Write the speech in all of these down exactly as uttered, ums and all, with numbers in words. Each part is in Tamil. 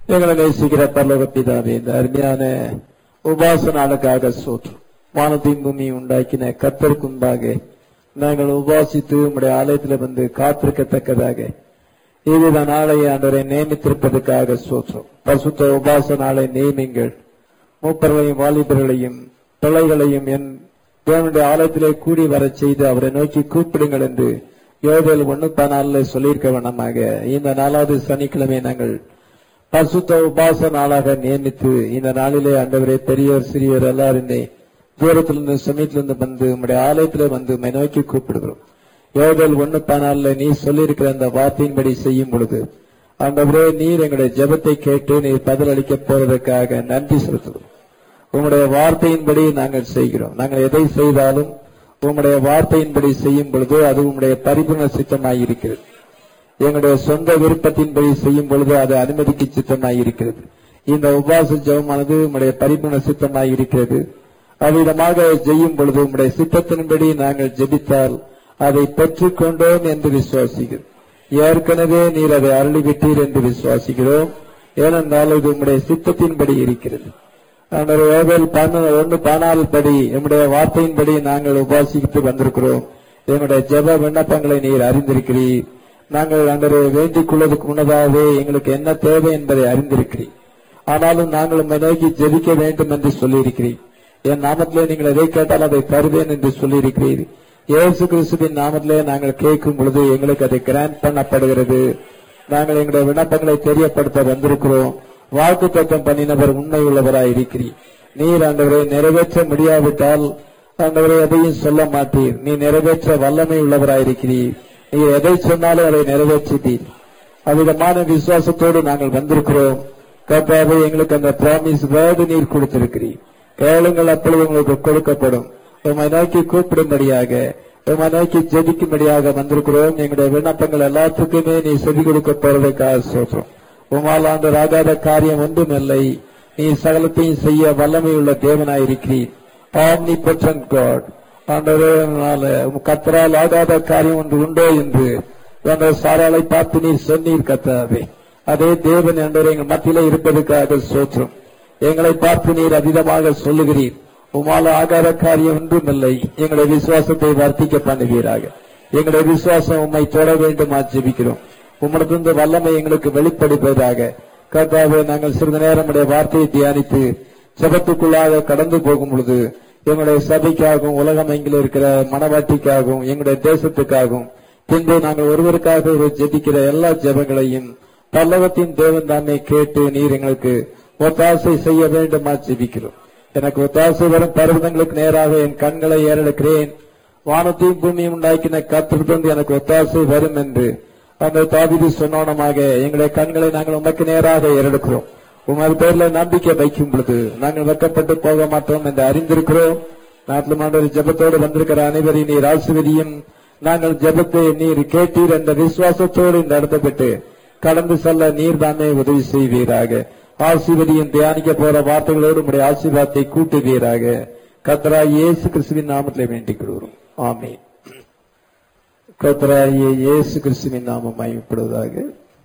எங்களை நேசிக்கிற பரலோக பிதாவே, இந்த அருமையான உபாச நாளுக்காக சோற்று வானத்தையும் பூமி உண்டாக்கின கர்த்தருக்கு முன்பாக நாங்கள் உபாசித்து உங்களுடைய ஆலயத்தில் வந்து காத்திருக்கத்தக்கதாக இதுத நாளை ஆண்டவரை நியமித்திருப்பதற்காக சோற்றம். பரிசுத்த உபாச நாளை நியமிங்கள். மூப்பர்களையும் வாலிபர்களையும் பிள்ளைகளையும் என் தேவனுடைய ஆலயத்திலே கூடி வர செய்து அவரை நோக்கி கூப்பிடுங்கள் என்று யோவேல் ஒன்னு பதினாலுல சொல்லியிருக்க வேணமாக இந்த நாலாவது சனிக்கிழமை நாங்கள் பரிசுத்த உபாச நாளாக நியமித்து இந்த நாளிலே ஆண்டவரே பெரியவர் சிறியவர் எல்லாருமே தூரத்திலிருந்து சமீபத்திலிருந்து வந்து உங்களுடைய ஆலயத்திலே வந்து உம்மை நோக்கி கூப்பிடுகிறோம். யோவேல் ஒன்னு பதினாலுல நீ சொல்லியிருக்கிற அந்த வார்த்தையின்படி செய்யும் பொழுது ஆண்டவரே நீர் எங்களுடைய ஜெபத்தை கேட்டு நீர் பதில் அளிக்க போவதற்காக நன்றி செலுத்துகிறோம். உங்களுடைய வார்த்தையின்படி நாங்கள் செய்கிறோம். நாங்கள் எதை செய்தாலும் உங்களுடைய வார்த்தையின்படி செய்யும் பொழுது அது உங்களுடைய பரிபூர்ண சித்தமாயிருக்கிறது. எங்களுடைய சொந்த விருப்பத்தின்படி செய்யும் பொழுது அது அனுமதிக்கு சித்தமாயிருக்கிறது. இந்த உபாச ஜெபமானது உங்களுடைய பரிபூர்ண சித்தமாயிருக்கிறது. அவ்விதமாக செய்யும் பொழுது உங்களுடைய சித்தத்தின்படி நாங்கள் ஜெபித்தால் அதை பெற்றுக்கொண்டோம் என்று விசுவாசிக்கிறோம். ஏற்கனவே நீர் அதை அருளிவிட்டீர் என்று விசுவாசிக்கிறோம். ஏனென்றால் இது உங்களுடைய சித்தத்தின்படி இருக்கிறது. ஒன்னு பதினாலு படி நம்முடைய வார்த்தையின்படி நாங்கள் உபாசித்து வந்திருக்கிறோம். எங்களுடைய ஜெப விண்ணப்பங்களை நீர் அறிந்திருக்கிறீர். நாங்கள் அன்றரை வேண்டிக் கொள்வதற்கு முன்னதாகவே எங்களுக்கு என்ன தேவை என்பதை அறிந்திருக்கிறீர். ஆனாலும் நாங்கள் உம்மை நோக்கி ஜெபிக்க வேண்டும் என்று சொல்லியிருக்கிறீர். என் நாமத்திலே நீங்கள் எதை கேட்டால் அதை தருவேன் என்று சொல்லியிருக்கிறீர். இயேசு கிறிஸ்துவின் நாமத்திலே நாங்கள் கேட்கும் பொழுது எங்களுக்கு அதை கிராண்ட் பண்ணப்படுகிறது. நாங்கள் எங்களுடைய விண்ணப்பங்களை தெரியப்படுத்த வந்திருக்கிறோம். வாக்கு தத்தம் பண்ணினவர் உண்மை உள்ளவராய் இருக்கிறீர். நீர் ஆண்டவரை நிறைவேற்ற முடியாவிட்டால் ஆண்டவரை எதையும் சொல்ல மாட்டீர். நீ நிறைவேற்ற வல்லமை உள்ளவராயிருக்கிறீர். நீர் எதை சொன்னாலும் அதை நிறைவேற்றிட்டீர். அவ்விதமான விசுவாசத்தோடு நாங்கள் வந்திருக்கிறோம். கர்த்தாவே எங்களுக்கு அந்த பிராமிஸ் வேர்டு நீர் கொடுத்திருக்கிறீர். கேளுங்கள், அப்பொழுது உங்களுக்கு கொடுக்கப்படும். உம்மை நோக்கி கூப்பிடும்படியாக உம்மை நோக்கி ஜெபிக்கும்படியாக வந்திருக்கிறோம். எங்களுடைய விண்ணப்பங்கள் எல்லாத்துக்குமே நீ செவி கொடுக்க போறதுக்காக சொல்றோம். உமால் ஆண்டு ஆகாத காரியம் ஒன்றும் இல்லை. நீ சகலத்தையும் செய்ய வல்லமை உள்ள தேவனாயிருக்கிறீர். Omnipotent God. ஆண்டவரே கர்த்தரால் ஆகாத காரியம் ஒன்று உண்டோ என்று எங்கள் சாராளை பார்த்து நீர் சொன்னீர். கர்த்தாவே அதே தேவன் என்றவரை எங்கள் மத்தியிலே இருப்பதற்காக சோற்றம். எங்களை பார்த்து நீர் அதிகமாக சொல்லுகிறீர். உமால் ஆகாத காரியம் ஒன்றும் இல்லை. எங்களுடைய விசுவாசத்தை வர்த்திக்க பண்ணுவீராக. எங்களுடைய விசுவாசம் உம்மை தொட வேண்டுமா ஜெபிக்கிறோம். உம்மிடத்திலிருந்து வல்லமை எங்களுக்கு வெளிப்படுவதாக. கர்த்தாவே நாங்கள் சிறிது நேரம் உடைய வார்த்தையை தியானித்து ஜெபத்துக்குள்ளாக கடந்து போகும் பொழுது எங்களுடைய சபைக்காகவும் உலகம் எங்கில் இருக்கிற மனவாட்டிக்காகவும் எங்களுடைய தேசத்துக்காகவும் பின்பு நாங்கள் ஒருவருக்காக ஒரு ஜெபிக்கிற எல்லா ஜெபங்களையும் பல்லவத்தின் தேவன் தாமே கேட்டு நீர் எங்களுக்கு ஒத்தாசை செய்ய வேண்டுமா ஜெபிக்கிறோம். எனக்கு ஒத்தாசை வரும் பர்வதங்களுக்கு நேராக என் கண்களை ஏறெடுக்கிறேன். வானத்தையும் பூமியும் உண்டாக்கின கர்த்தரிடமிருந்து எனக்கு ஒத்தாசை வரும் என்று அந்த தாவீது சொன்னோனமாக எங்களுடைய கண்களை நாங்கள் உமக்கு நேராக ஏறெடுக்கிறோம். உமது பேர்ல நம்பிக்கை வைக்கும் பொழுது நாங்கள் வெட்கப்பட்டு போக மாட்டோம் என்று அறிந்திருக்கிறோம். நாட்டில் மாண்டவர் ஜெபத்தோடு வந்திருக்கிற அனைவரையும் நீர் ஆசீர்வதியும். நாங்கள் ஜெபத்தை நீர் கேட்டீர் என்ற விசுவாசத்தோடு நடத்தப்பட்டு கடந்து செல்ல நீர் தானே உதவி செய்வீராக. ஆசீர்வதியும் தியானிக்க போற வார்த்தைகளோடு உடைய ஆசீர்வாதத்தை கூட்டுவீராக. கர்த்தராகிய இயேசு கிறிஸ்துவின் நாமத்திலே வேண்டிக் கொள்கிறோம். ஆமென். கர்த்தராகிய இயேசு கிறிஸ்துவின் நாமம் மகிமைப்படுவதாக.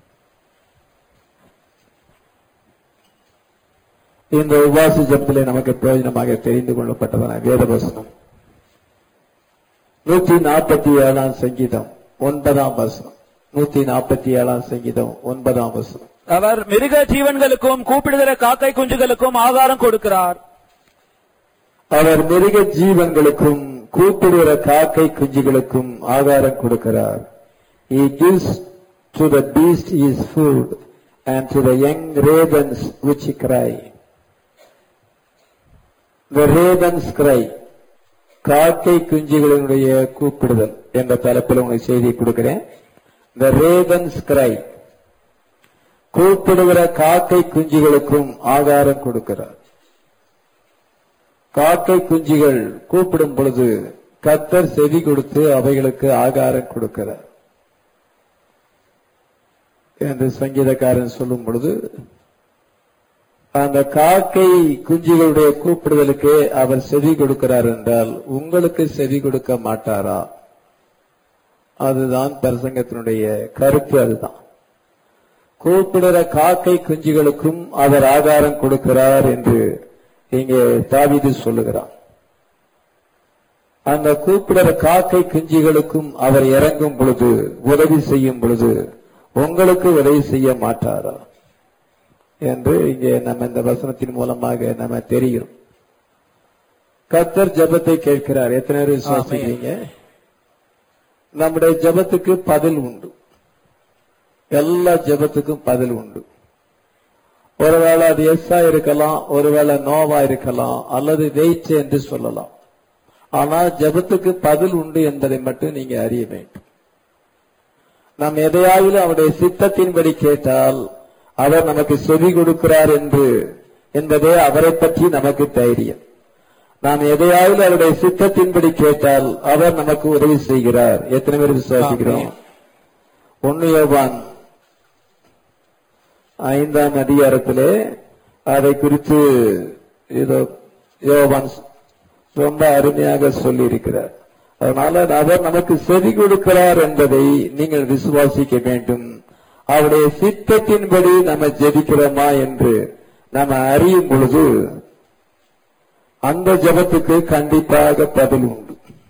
இந்த உபவாச ஜெபத்திலே நமக்கு பிரயோஜனமாக தெரிந்து கொள்ளப்பட்டதான வேதவசனம் நூற்றி நாற்பத்தி ஏழாம் சங்கீதம் ஒன்பதாம் வசனம். நூற்றி நாற்பத்தி ஏழாம் சங்கீதம் ஒன்பதாம் வசனம். அவர் மிருக ஜீவன்களுக்கும் கூப்பிடுகிற காக்கை குஞ்சுகளுக்கும் ஆகாரம் கொடுக்கிறார். அவர் மிருக ஜீவன்களுக்கும் கூப்பிடுகிற காக்கை குஞ்சுகளுக்கும் ஆகாரம் கொடுக்கிறார். He gives to the beast his food and to the young ravens which cry. The ravens cry. காக்கை குஞ்சுகளுடைய கூப்பிடுதல் என்ற தலைப்பில் உங்களுக்கு செய்தி கொடுக்கிறேன். The ravens cry. கூப்பிடுகிற காக்கை குஞ்சுகளுக்கும் ஆகாரம் கொடுக்கிறார். காக்கை குஞ்சுகள் கூப்பிடும் பொழுது கர்த்தர் செவி கொடுத்து அவைகளுக்கு ஆகாரம் கொடுக்கிறார் என்று சங்கீதக்காரன் சொல்லும் பொழுது அந்த காக்கை குஞ்சுகளுடைய கூப்பிடுதலுக்கு அவர் செவி கொடுக்கிறார் என்றால் உங்களுக்கு செவி கொடுக்க மாட்டாரா? அதுதான் பிரசங்கத்தினுடைய கருத்து. அதுதான் கூப்பிடுற காக்கை குஞ்சுகளுக்கும் அவர் ஆகாரம் கொடுக்கிறார் என்று இங்கே தாவீது சொல்லுகிறார். அந்த கூப்பிடுற காக்கை குஞ்சுகளுக்கும் அவர் இறங்கும் பொழுது, உதவி செய்யும் பொழுது உங்களுக்கு உதவி செய்ய மாட்டாரா என்று இங்கே நம்ம இந்த வசனத்தின் மூலமாக நம்ம தெரிகிறோம். கர்த்தர் ஜெபத்தை கேட்கிறார். எத்தனை பேர் விசுவாசிக்கிறீங்க? நம்முடைய ஜெபத்துக்கு பதில் உண்டு. எல்லா ஜெபத்துக்கும் பதில் உண்டு. ஒருவேளை அது எஸ்ஸா இருக்கலாம், ஒருவேளை நோவா இருக்கலாம், அல்லது வெயிட் என்று சொல்லலாம். ஆனால் ஜெபத்துக்கு பதில் உண்டு என்பதை மட்டும் நீங்க அறிய வேண்டும். நாம் எதையாவது அவருடைய சித்தத்தின்படி கேட்டால் அவர் நமக்கு செவி கொடுக்கிறார் என்று என்பதே அவரை பற்றி நமக்கு தைரியம். நாம் எதையாவது அவருடைய சித்தத்தின்படி கேட்டால் அவர் நமக்கு உதவி செய்கிறார். எத்தனை பேர் விசுவாசிக்கிறோம்? ஒன்னு யோவான் ஐந்தாம் அதிகாரத்திலே அதை குறித்து இதோ யோவான் ரொம்ப அருமையாக சொல்லி இருக்கிறார். அதனால அவர் நமக்கு செவி கொடுக்கிறார் என்பதை நீங்கள் விசுவாசிக்க வேண்டும். அவருடைய சித்தத்தின்படி நம்ம ஜெபிக்கிறோமா என்று நம்ம அறியும் பொழுது அந்த ஜெபத்துக்கு கண்டிப்பாக பதில் உண்டு.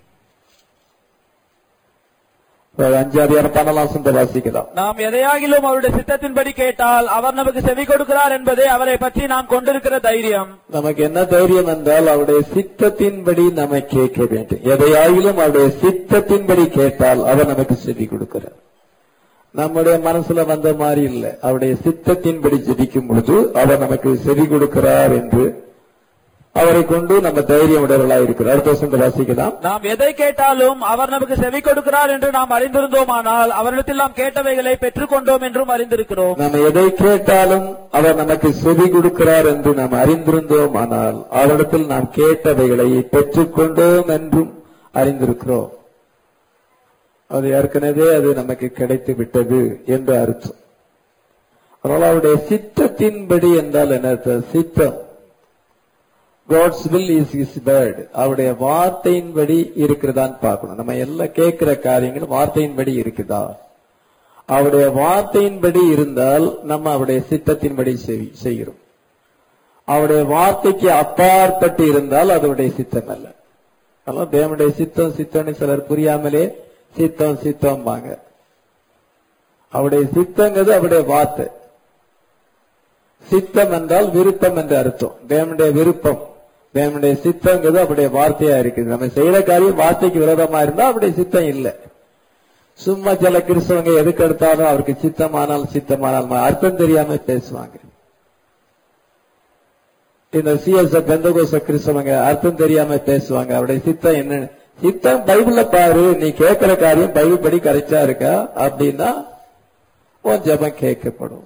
அஞ்சாதிகாரம் பன்னெண்டாம் வாசிக்கலாம். நாம் எதையாகிலும் அவருடைய சித்தத்தின்படி கேட்டால் அவர் நமக்கு செவி கொடுக்கிறார் என்பதே அவரை பற்றி நாம் கொண்டிருக்கிற தைரியம். நமக்கு என்ன தைரியம் என்றால் அவருடைய சித்தத்தின்படி நம்ம கேட்க வேண்டும். எதையாகிலும் அவருடைய சித்தத்தின்படி கேட்டால் அவர் நமக்கு செவி கொடுக்கிறார். நம்முடைய மனசுல வந்த மாதிரி இல்லை. அவருடைய சித்தத்தின்படி ஜெபிக்கும் பொழுது அவர் நமக்கு செவி கொடுக்கிறார் என்று அவரை கொண்டு நம்ம தைரியம் உடையவர்களாக இருக்கிறோம். அடுத்த வசனத்தை வாசிக்கலாம். நாம் எதை கேட்டாலும் அவர் நமக்கு செவி கொடுக்கிறார் என்று நாம் அறிந்திருந்தோமானால் அவரிடத்தில் நாம் கேட்டவைகளை பெற்றுக் கொண்டோம் என்றும் அறிந்திருக்கிறோம். நாம் எதை கேட்டாலும் அவர் நமக்கு செவி கொடுக்கிறார் என்று நாம் அறிந்திருந்தோமானால் அவரிடத்தில் நாம் கேட்டவைகளை பெற்றுக் கொண்டோம் என்றும் அறிந்திருக்கிறோம். அது ஏற்கனவே அது நமக்கு கிடைத்து விட்டது என்று அர்த்தம். அதனால அவருடைய சித்தத்தின்படி என்றால் என்ன அர்த்தம்? சித்தம், God's will is his word. அவருடைய வார்த்தையின்படி இருக்கிறதான்னு பார்க்கணும். நம்ம எல்லாம் கேட்கிற காரியங்கள் வார்த்தையின்படி இருக்குதா? அவருடைய வார்த்தையின்படி இருந்தால் நம்ம அவருடைய சித்தத்தின்படி செய்கிறோம். அவருடைய வார்த்தைக்கு அப்பாற்பட்டு இருந்தால் அதனுடைய சித்தம் அல்ல. அதனால தேவனுடைய சித்தம் சித்தம்னு சிலர் புரியாமலே சித்தம் சித்தம் வாங்க. அவருடைய சித்தங்கிறது அவருடைய வார்த்தை. சித்தம் என்றால் விருப்பம் என்று அர்த்தம். தேவனுடைய விருப்பம், தேவனுடைய சித்தங்கிறது அவருடைய வார்த்தையா இருக்குது. நம்ம செய்யற காரியம் வார்த்தைக்கு விரோதமா இருந்தா அவருடைய சித்தம் இல்லை. சும்மா சில கிறிஸ்தவங்க எதுக்கு எடுத்தாலும் அவருக்கு சித்தமானால் சித்தமானால் அர்த்தம் தெரியாம பேசுவாங்க. இந்த சிஎஸ் பெந்தகோச கிறிஸ்தவங்க அர்த்தம் தெரியாம பேசுவாங்க. அவருடைய சித்தம் என்ன? சித்தம் பைபிள்ல பாரு, நீ கேட்கிற காரியம் பைபிள் படி கரெக்டா இருக்கா அப்படின்னா உன் ஜெபம் கேட்கப்படும்.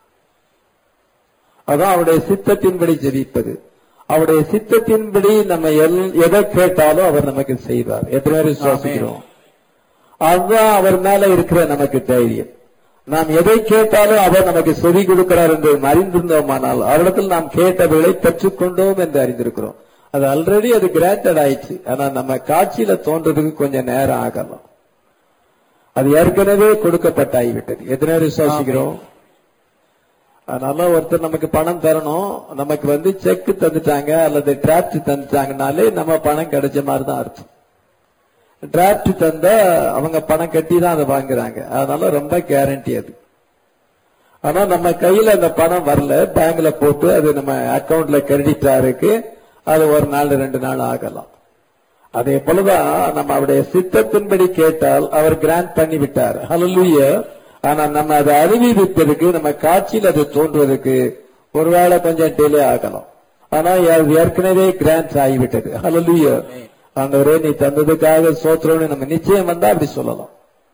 அதான் அவருடைய சித்தத்தின்படி ஜெபிப்பது. அவருடைய சித்தத்தின்படி நம்ம எதை கேட்டாலும் அவர் நமக்கு செய்வார். எத்தனை பேர் விசுவாசிக்கிறோம்? அதுதான் அவர் மேல இருக்கிற நமக்கு தைரியம். நாம் எதை கேட்டாலும் அவர் நமக்கு செவி கொடுக்கிறார் என்று அறிந்திருந்தோமானால் அவரிடத்தில் நாம் கேட்டவர்களை பெற்றுக்கொண்டோம் என்று அறிந்திருக்கிறோம். அது ஆல்ரெடி அது கிராண்டட் ஆயிடுச்சு. ஆனா நம்ம காட்சியில தோன்றதுக்கு கொஞ்சம் நேரம் ஆகலாம். அது ஏற்கனவே கொடுக்கப்பட்டாகிவிட்டது. எத்தனை பேர் விசுவாசிக்கிறோம்? அதனால ஒருத்தர் நமக்கு பணம் தரணும், நமக்கு வந்து செக் தந்துட்டாங்க அல்லது டிராப்ட் தந்துட்டாங்கனாலே நம்ம பணம் கிடைச்ச மாதிரி தான் அர்த்தம். டிராப்ட் தந்தா அவங்க பணம் கட்டி தான் அதை வாங்குறாங்க. அதனால ரொம்ப கேரண்டி அது. ஆனா நம்ம கையில அந்த பணம் வரல, பேங்க்ல போட்டு அது நம்ம அக்கௌண்ட்ல கிரெடிட் ஆயிருக்கு. அது ஒரு நாள் ரெண்டு நாள் ஆகலாம். அதே போலதான் நம்ம அவருடைய சித்தத்தின்படி கேட்டால் அவர் கிராண்ட் பண்ணி விட்டார். ஹல்லேலூயா. ஆனா நம்ம அதை அறிவிப்பதற்கு நம்ம காட்சியில் அது தோன்றுவதற்கு ஒருவேளை கொஞ்சம் டிலே ஆகலாம். ஆனா ஏற்கனவே கிராண்ட் ஆகிவிட்டது. ஹல்லேலூயா. ஆண்டவரே நீ தந்ததுக்காக சோத்திரம்னு நம்ம நிச்சயம் வந்தா அப்படி சொல்லலாம்.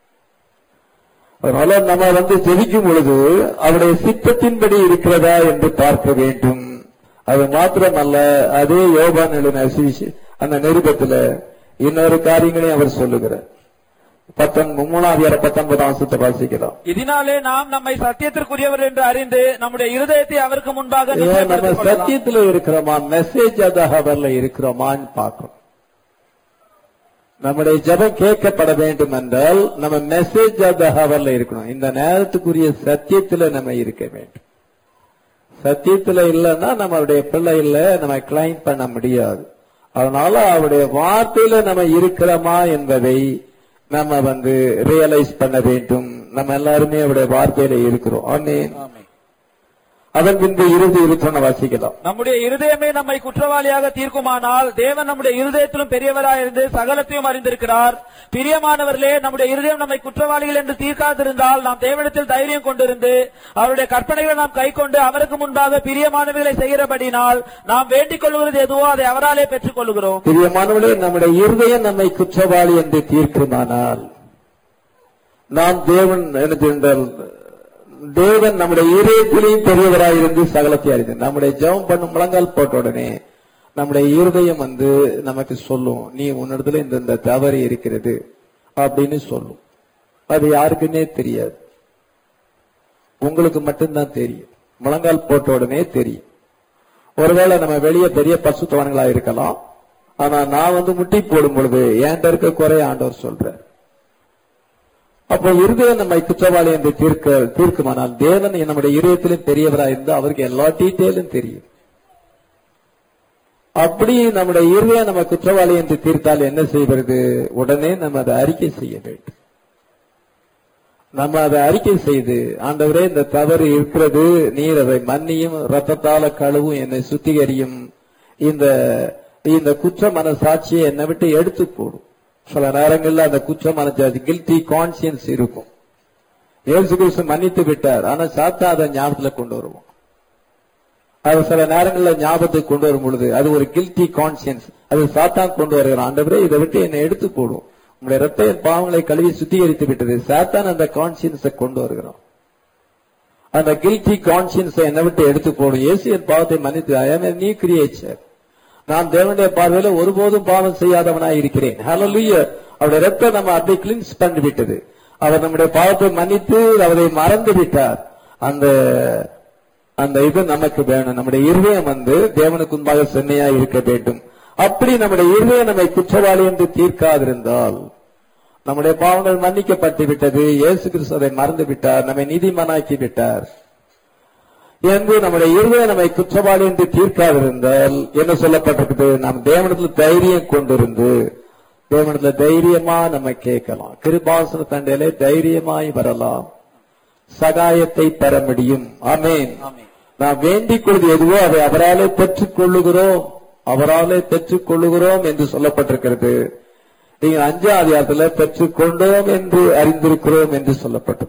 அதனால நம்ம வந்து ஜெபிக்கும் பொழுது அவருடைய சித்தத்தின்படி இருக்கிறதா என்று பார்க்க வேண்டும். அது மாத்திரமல்ல, அதே யோவான் எழுதின அந்த நிருபத்துல இன்னொரு காரியங்களையும் அவர் சொல்லுகிறார். மூணாவது பத்தொன்பதாம் வசனத்தை வாசிக்கிறோம். இதனாலே நாம் நம்மை சத்தியத்திற்குரியவர் என்று அறிந்து நம்முடைய இருதயத்தை அவருக்கு முன்பாக நம்ம சத்தியத்தில் இருக்கிறோமா, மெசேஜ் அதகவர்ல இருக்கிறோமான்னு பார்க்கணும். நம்முடைய ஜெபம் கேட்கப்பட வேண்டும் என்றால் நம்ம மெசேஜ் ஆஃப் த ஹவர்ல இருக்கணும். இந்த நேரத்துக்குரிய சத்தியத்துல நம்ம இருக்க வேண்டும். சத்தியத்துல இல்லைன்னா நம்மளுடைய பிள்ளைகள நம்ம கிளைம் பண்ண முடியாது. அதனால அவருடைய வார்த்தையில நம்ம இருக்கிறோமா என்பதை நம்ம வந்து ரியலைஸ் பண்ண வேண்டும். நம்ம எல்லாருமே அவருடைய வார்த்தையில இருக்கிறோம். ஆமென். அதன் பின்பு இறுதி இருத்தன வாசிக்கலாம். நம்முடைய இருதயமே நம்மை குற்றவாளியாக தீர்க்குமானால் தேவன் நம்முடைய இருதயத்திலும் பெரியவராயிருந்து சகலத்தையும் அறிந்திருக்கிறார். பிரியமானவர்களே, நம்முடைய இருதயம் நம்மை குற்றவாளிகள் என்று தீர்க்காதிருந்தால் நாம் தேவனிடத்தில் தைரியம் கொண்டிருந்து அவருடைய கற்பனைகளை நாம் கை கொண்டு அவருக்கு முன்பாக பிரியமானவர்களை செய்கிறபடினால் நாம் வேண்டிக் கொள்வது எதுவோ அதை அவராலே பெற்றுக் கொள்கிறோம். பிரியமானவர்களே, நம்முடைய இருதயம் நம்மை குற்றவாளி என்று தீர்க்குமானால் நாம் தேவன் என்ன தேவன் நம்முடைய இருதயத்திலையும் பெரியவராயிருந்து சகலத்தை அறிந்து நம்முடைய ஜெபம் பண்ணும் முழங்கால் போட்ட உடனே நம்முடைய இருதயம் வந்து நமக்கு சொல்லும், நீ உன்னிடத்துல இந்த இந்த தவறு இருக்கிறது அப்படின்னு சொல்லும். அது யாருக்குன்னே தெரியாது, உங்களுக்கு மட்டும்தான் தெரியும். முழங்கால் போட்ட உடனே தெரியும். ஒருவேளை நம்ம வெளியே பெரிய பசுத்தவன்களா இருக்கலாம், ஆனா நான் வந்து முட்டி போடும் பொழுது என்கிட்ட இருக்க குறைய ஆண்டவர் சொல்றார். அப்போ இருதயம் நம்மை குற்றவாளி என்று தீர்க்க தீர்க்குமானால் தேவன் நம்முடைய இருதயத்திலும் பெரியவராக இருந்து அவருக்கு எல்லா டீட்டெயிலும் தெரியும். அப்படி நம்முடைய இருதயம் நம்ம குற்றவாளி என்று தீர்த்தால் என்ன செய்வது? உடனே நம்ம அதை அறிக்கை செய்ய வேண்டும். நம்ம அதை அறிக்கை செய்து, ஆண்டவரே இந்த தவறு இருக்கிறது, நீர் அதை மன்னியும், ரத்தத்தால கழுவும், என்னை சுத்திகரியும், இந்த இந்த குற்ற மனசாட்சியை என்னை விட்டு எடுத்து போடும். சில நேரங்கள்ல அந்த குற்றமான கில்டி கான்சியன்ஸ் இருக்கும். இயேசு கிறிஸ்து மன்னித்து விட்டார், ஆனா சாத்தா அதை ஞாபகத்துல கொண்டு வருவோம். அது சில நேரங்களில் ஞாபகத்துக்கு கொண்டு வரும் பொழுது அது ஒரு கில்டி கான்சியன்ஸ், அது சாத்தான் கொண்டு வருகிறான். ஆண்டவரே இதை விட்டு என்னை எடுத்து போடும், உங்களுடைய ரத்த பாவங்களை கழுவி சுத்திகரித்து விட்டது. சாத்தான் அந்த கான்சியன்ஸை கொண்டு வருகிறான். அந்த கில்டி கான்சியன்ஸை என்னை விட்டு எடுத்து போடும். இயேசு என் பாவத்தை மன்னித்து, ஐ ஆம் எ நியூ கிரியேச்சர், நான் தேவனுடைய பார்வையில ஒருபோதும் பாவம் செய்யாதவனாய் இருக்கிறேன். ஹல்லேலூயா. அவருடைய ரத்தம் நம்ம அப்படி கிளீன்ஸ் பண்ணி விட்டது. அவர் நம்முடைய பாவத்தை மன்னித்து அவரை மறந்து விட்டார். அந்த அந்த இது நமக்கு வேணும். நம்முடைய இருதயம் வந்து தேவனுக்கு முன்பாக செம்மையா இருக்க வேண்டும். அப்படி நம்முடைய இருதயம் நம்மை குற்றவாளி என்று தீர்க்காதிருந்தால் நம்முடைய பாவங்கள் மன்னிக்கப்பட்டு விட்டது, இயேசு கிறிஸ்து அதை மறந்து விட்டார், நம்மை நீதிமானாக்கி விட்டார் என்று நம்முடைய இருதயம் நம்மை குற்றவாளி என்று தீர்க்காதிருந்தால் என்ன சொல்லப்பட்டிருக்குது? நாம் தேவனிடத்தில் தைரியம் கொண்டிருந்து தேவனிடத்தில் தைரியமா நம்ம கேட்கலாம். கிருபாசன தண்டையிலே தைரியமாய் வரலாம், சகாயத்தை பெற முடியும். ஆமென். நாம் வேண்டிக் கொள்வது எதுவோ அதை அவராலே பெற்றுக் கொள்ளுகிறோம், அவராலே பெற்றுக் கொள்ளுகிறோம் என்று சொல்லப்பட்டிருக்கிறது. நீங்க அஞ்சாம் அதிகாரத்துல பெற்றுக் கொண்டோம் என்று அறிந்திருக்கிறோம் என்று சொல்லப்பட்டது.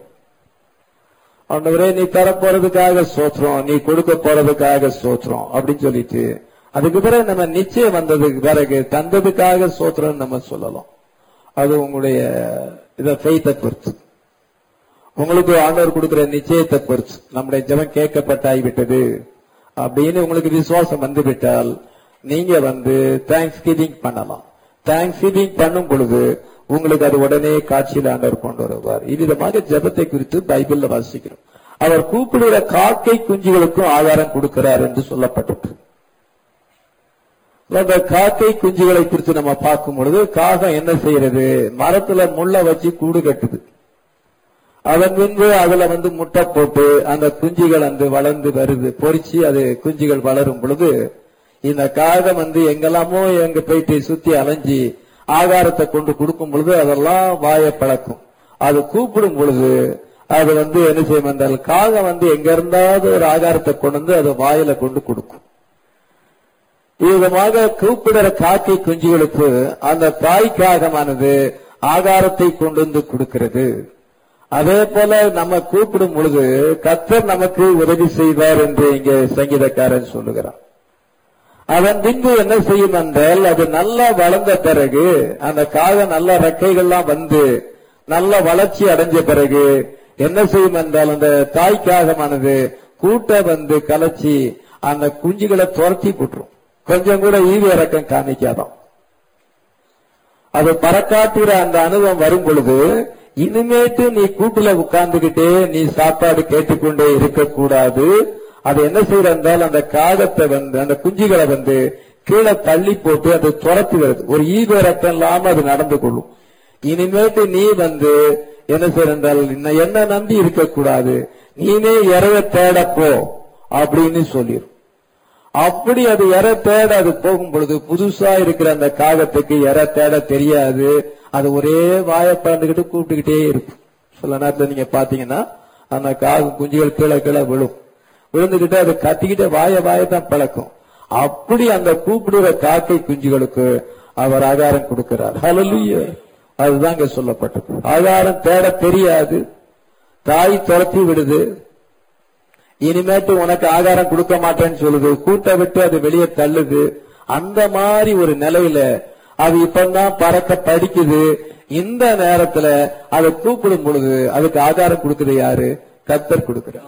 ஆண்டவரே நீ தர போறதுக்காக சோத்திரம், நீ கொடுக்க போறதுக்காக சோத்திரம் அப்படின்னு சொல்லிட்டு அதுக்கு பிறகு நம்ம நிச்சயம் வந்ததுக்கு பிறகு தந்ததுக்காக சோத்திரம் நம்ம சொல்லலாம். அது உங்களுடைய இதை ஃபெய்த்தை பொறுத்து, உங்களுக்கு ஆண்டவர் கொடுக்கிற நிச்சயத்தை பொறுத்து. நம்முடைய ஜெபம் கேட்கப்பட்டாய்விட்டது அப்படின்னு உங்களுக்கு விசுவாசம் வந்து விட்டால் நீங்க வந்து தேங்க்ஸ் கிவிங் பண்ணலாம். தேங்க்ஸ் கிவிங் பண்ணும் பொழுது உங்களுக்கு அது உடனே காட்சியில் ஆண்டவர் கொண்டு வருவார். இவ்விதமாக ஜெபத்தை குறித்து பைபிள்ல வாசிக்கிறோம். அவர் கூப்பிடுகிற காக்கை குஞ்சுகளுக்கும் ஆகாரம் கொடுக்கிறார் என்று சொல்லப்பட்டது. அந்த காக்கை குஞ்சுகளை குறித்து நம்ம பார்க்கும் பொழுது காகம் என்ன செய்யறது? மரத்துல முள்ள வச்சு கூடு கட்டுது. அதன் பின்பு அதுல வந்து முட்டை போட்டு அந்த குஞ்சுகள் வந்து வளர்ந்து வருது, பொறிச்சு அது குஞ்சுகள் வளரும் பொழுது இந்த காகம் வந்து எங்கெல்லாமோ எங்க போயிட்டு சுத்தி அலைஞ்சி ஆகாரத்தை கொண்டு கொடுக்கும் பொழுது அதெல்லாம் வாயை பழக்கும். அது கூப்பிடும் பொழுது அது வந்து என்ன செய்யும் என்றால் காகம் வந்து எங்க இருந்தாவது ஒரு ஆகாரத்தை கொண்டு வந்து அதை வாயில கொண்டு கொடுக்கும். விதமாக கூப்பிடுற காக்கை குஞ்சுகளுக்கு அந்த தாய் காகமானது ஆகாரத்தை கொண்டு வந்து கொடுக்கிறது. அதே போல நம்ம கூப்பிடும் பொழுது கர்த்தர் நமக்கு உதவி செய்வார் என்று இங்கே சங்கீதக்காரன் சொல்லுகிறார். அதன் பின்பு என்ன செய்யும் என்றால் அது நல்லா வளர்ந்த பிறகு அந்த காகம் நல்ல ரெக்கைகள்லாம் வந்து நல்ல வளர்ச்சி அடைஞ்ச பிறகு என்ன செய்யும் என்றால் அந்த தாய் காகமானது கூட்ட வந்து கலைச்சி அந்த குஞ்சுகளை துரத்தி போட்டுரும். கொஞ்சம் கூட ஈவி இறக்கம் காமிக்காதான். அது பறக்காட்டுற அந்த அனுபவம் வரும் பொழுது இனிமேட்டு நீ கூட்டுல உட்கார்ந்துகிட்டே நீ சாப்பாடு கேட்டுக்கொண்டே இருக்கக்கூடாது. அது என்ன செய்யற என்றால் அந்த காகத்தை வந்து அந்த குஞ்சுகளை வந்து கீழே தள்ளி போட்டு அதை துரத்துகிறது. ஒரு ஈகோ ரத்தம் இல்லாம அது நடந்து கொள்ளும். இனிமேட்டு நீ வந்து என்ன செய்யறால் என்ன நம்பி இருக்கக்கூடாது, நீனே இறைய தேடப்போ அப்படின்னு சொல்லிடும். அப்படி அது இற தேட அது போகும் பொழுது புதுசா இருக்கிற அந்த காகத்துக்கு இற தேட தெரியாது. அது ஒரே வாயை பறந்துகிட்டு கூப்பிட்டுக்கிட்டே இருக்கும். சில நேரத்துல நீங்க பாத்தீங்கன்னா அந்த காகம் குஞ்சுகள் கீழே கீழே விழும். விழுந்துகிட்டு அது கத்திக்கிட்டே வாய வாயத்தான் பழக்கும். அப்படி அந்த கூப்பிடுற காக்கை குஞ்சுகளுக்கு அவர் ஆகாரம் கொடுக்கிறார். ஹல்லேலூயா. அதுதான் இங்க சொல்லப்பட்டது. ஆகாரம் தேட தெரியாது, தாய் துரத்தி விடுது. இனிமேட்டு உனக்கு ஆகாரம் கொடுக்க மாட்டேன்னு சொல்லுது, கூட்ட விட்டு அது வெளியே தள்ளுது. அந்த மாதிரி ஒரு நிலையில அது இப்பதான் பறக்க படிக்குது. இந்த நேரத்துல அதை கூப்பிடும் பொழுது அதுக்கு ஆகாரம் கொடுக்குது யாரு? கர்த்தர் கொடுக்கிறார்.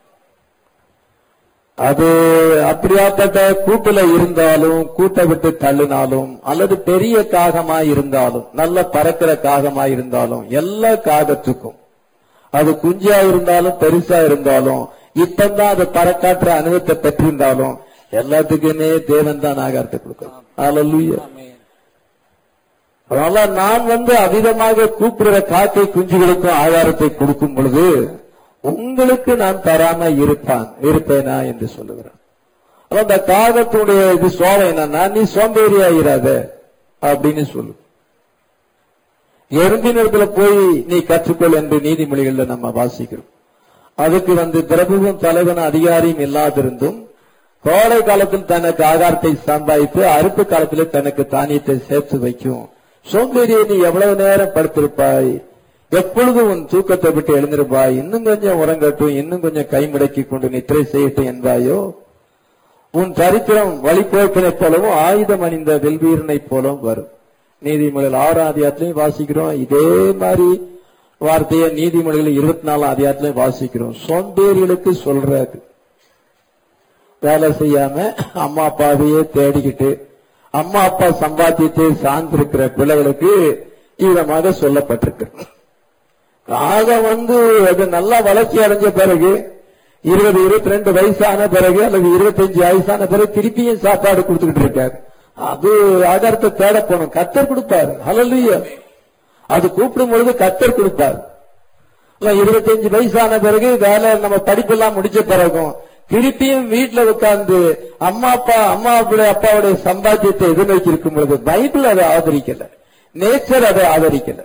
அது அப்படியாப்பட்ட கூட்டுல இருந்தாலும், கூட்ட விட்டு தள்ளினாலும், அல்லது பெரிய காகமா இருந்தாலும், நல்ல பறக்கிற காகமா இருந்தாலும், எல்லா காகத்துக்கும் அது குஞ்சா இருந்தாலும் பெருசா இருந்தாலும், இப்பதான் அது பறக்காற்ற அனுபவத்தை பெற்றிருந்தாலும் எல்லாத்துக்குமே தேவன் தான் ஆகாரத்தை கொடுக்கிறார். ஹல்லேலூயா. அதனால நான் வந்து அவிதமாக கூப்பிடுற காக்கை குஞ்சுகளுக்கும் ஆகாரத்தை கொடுக்கும் பொழுது உங்களுக்கு நான் தராம இருப்பான் இருப்பேனா என்று சொல்லுகிறேன். அந்த காகத்துடைய இது சோழ என்னன்னா, நீ சோம்பேறியாயிராத அப்படின்னு சொல்லு. எறும்பினிடத்துல போய் நீ கற்றுக்கொள் என்று நீதிமொழிகள்ல நம்ம வாசிக்கிறோம். அதுக்கு வந்து பிரபுவும் தலைவன் அதிகாரியும் இல்லாதிருந்தும் கோடை காலத்தில் தனக்கு ஆகாரத்தை சம்பாதித்து அறுப்பு காலத்தில் தனக்கு தானியத்தை சேர்த்து வைக்கும். சோம்பேறியை நீ எவ்வளவு நேரம் படுத்திருப்பாய், எப்பொழுது உன் தூக்கத்தை விட்டு எழுந்திருப்பாய், இன்னும் கொஞ்சம் உறங்கட்டும், இன்னும் கொஞ்சம் கைமுடக்கி கொண்டு நித்திரை செய்யட்டும் என்பாயோ. உன் சரித்திரம் வழிபோக்கினை போலவும் ஆயுதம் அணிந்த வெல்வீரனை போலவும் வரும். நீதிமொழிகள் ஆறாம் அதிகாரத்திலையும் வாசிக்கிறோம் இதே மாதிரி வார்த்தையை. நீதிமொழிகள் இருபத்தி நாலாம் அதிகாரத்திலையும் வாசிக்கிறோம். சோம்பேறிகளுக்கு சொல்றாரு, வேலை செய்யாம அம்மா அப்பாவையே தேடிக்கிட்டு அம்மா அப்பா சம்பாத்தியத்தை சார்ந்திருக்கிற பிள்ளைகளுக்கு விதமாக சொல்லப்பட்டிருக்கு. ஆக வந்து அது நல்லா வளர்ச்சி அடைஞ்ச பிறகு இருபது இருபத்தி ரெண்டு வயசான பிறகு அல்லது இருபத்தஞ்சு வயசான பிறகு திருப்பியும் சாப்பாடு கொடுத்துக்கிட்டு இருக்காரு. அது ஆகாரத்தை தேட போனோம், கர்த்தர் கொடுப்பாரு. ஹல்லேலூயா. அது கூப்பிடும் பொழுது கர்த்தர் கொடுப்பார். இருபத்தஞ்சு வயசான பிறகு வேலை நம்ம படிப்பெல்லாம் முடிச்ச பிறகும் திருப்பியும் வீட்டுல உட்கார்ந்து அம்மா அப்பா அம்மாவுடைய அப்பாவுடைய சம்பாத்தியத்தை எதிர்நோக்கி இருக்கும் பொழுது பைபிள் அதை ஆதரிக்கல, நேச்சர் அதை ஆதரிக்கல.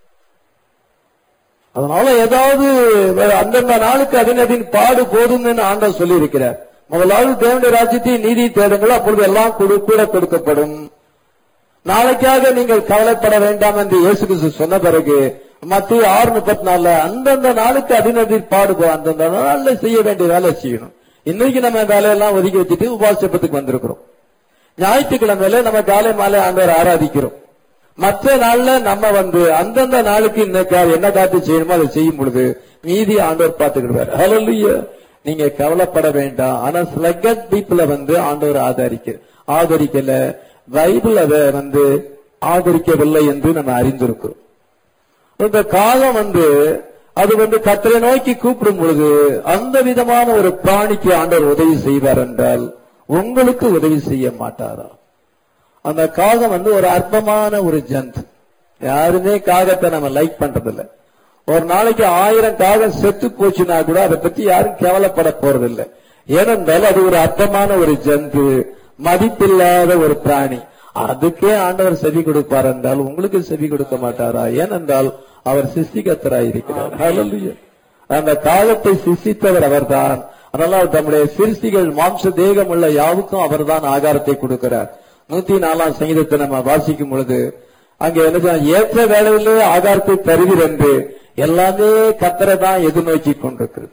அதனால ஏதாவது அந்தந்த நாளுக்கு அதன் பாடு போதும்னு ஆண்டவர் சொல்லி இருக்கிறார். முதலாவது தேவனுடைய ராஜ்யத்தையும் நீதி தேடுங்கள், அப்பொழுது எல்லாம் கூட கொடுக்கப்படும். நாளைக்காக நீங்கள் கவலைப்பட வேண்டாம் என்று இயேசு கிறிஸ்து சொன்ன பிறகு மத்திய ஆறு முப்பத்தி நாலுல அந்தந்த நாளுக்கு அதினதில் பாடுபோ, அந்தந்த நாள்ல செய்ய வேண்டிய வேலை செய்யணும். இன்னைக்கு நம்ம வேலையெல்லாம் ஒதுக்கி வச்சுட்டு உபாசத்துக்கு வந்திருக்கிறோம். ஞாயிற்றுக்கிழமையில நம்ம காலை மாலை ஆண்டவர் ஆராதிக்கிறோம். மற்ற நாள்ல நம்ம வந்து அந்தந்த நாளுக்கு இன்னைக்கு என்ன காத்து செய்யணுமோ அதை செய்யும் பொழுது மீதி ஆண்டவர் பார்த்துக்கிடுவார். ஹல்லேலூயா. நீங்க கவலைப்பட வேண்டாம். ஆனா ஸ்லக்கட் பீப்புள வந்து ஆண்டவர் ஆதரிக்க ஆதரிக்கல, பைபிள் அதை வந்து ஆதரிக்கவில்லை என்று நம்ம அறிந்திருக்கிறோம். இந்த காலம் வந்து அது வந்து கர்த்தரை நோக்கி கூப்பிடும் பொழுது அந்த விதமான ஒரு பிராணிக்கு ஆண்டவர் உதவி செய்வார் என்றால் உங்களுக்கு உதவி செய்ய மாட்டாரா? அந்த காகம் வந்து ஒரு அற்பமான ஒரு ஜந்து. யாருமே காகத்தை நம்ம லைக் பண்றதில்லை. ஒரு நாளைக்கு ஆயிரம் காகம் செத்து போச்சுன்னா கூட அதை பத்தி யாரும் கேவலப்பட போறதில்லை. ஏனென்றால் அது ஒரு அற்பமான ஒரு ஜந்து, மதிப்பில்லாத ஒரு பிராணி. அதுக்கே ஆண்டவர் செவி கொடுப்பார் என்றால் உங்களுக்கு செவி கொடுக்க மாட்டாரா? ஏனென்றால் அவர் சிருஷ்டிகர்த்தராய் இருக்கிறார். ஹல்லேலூயா. அந்த காலத்தை சிருஷ்டித்தவர் அவர்தான். அதனால தம்முடைய சிருஷ்டிகள் மாம்ச தேகம் உள்ள யாவுக்கும் அவர்தான் ஆகாரத்தை கொடுக்கிறார். நூத்தி நாலாம் சங்கீதத்தை நம்ம வாசிக்கும் பொழுது அங்கே என்ன ஏற்ற வேளையிலே ஆகாரத்தை தருவீர் என்று எல்லாமே கர்த்தரை தான் எதிர்நோக்கி கொண்டிருக்கிறது.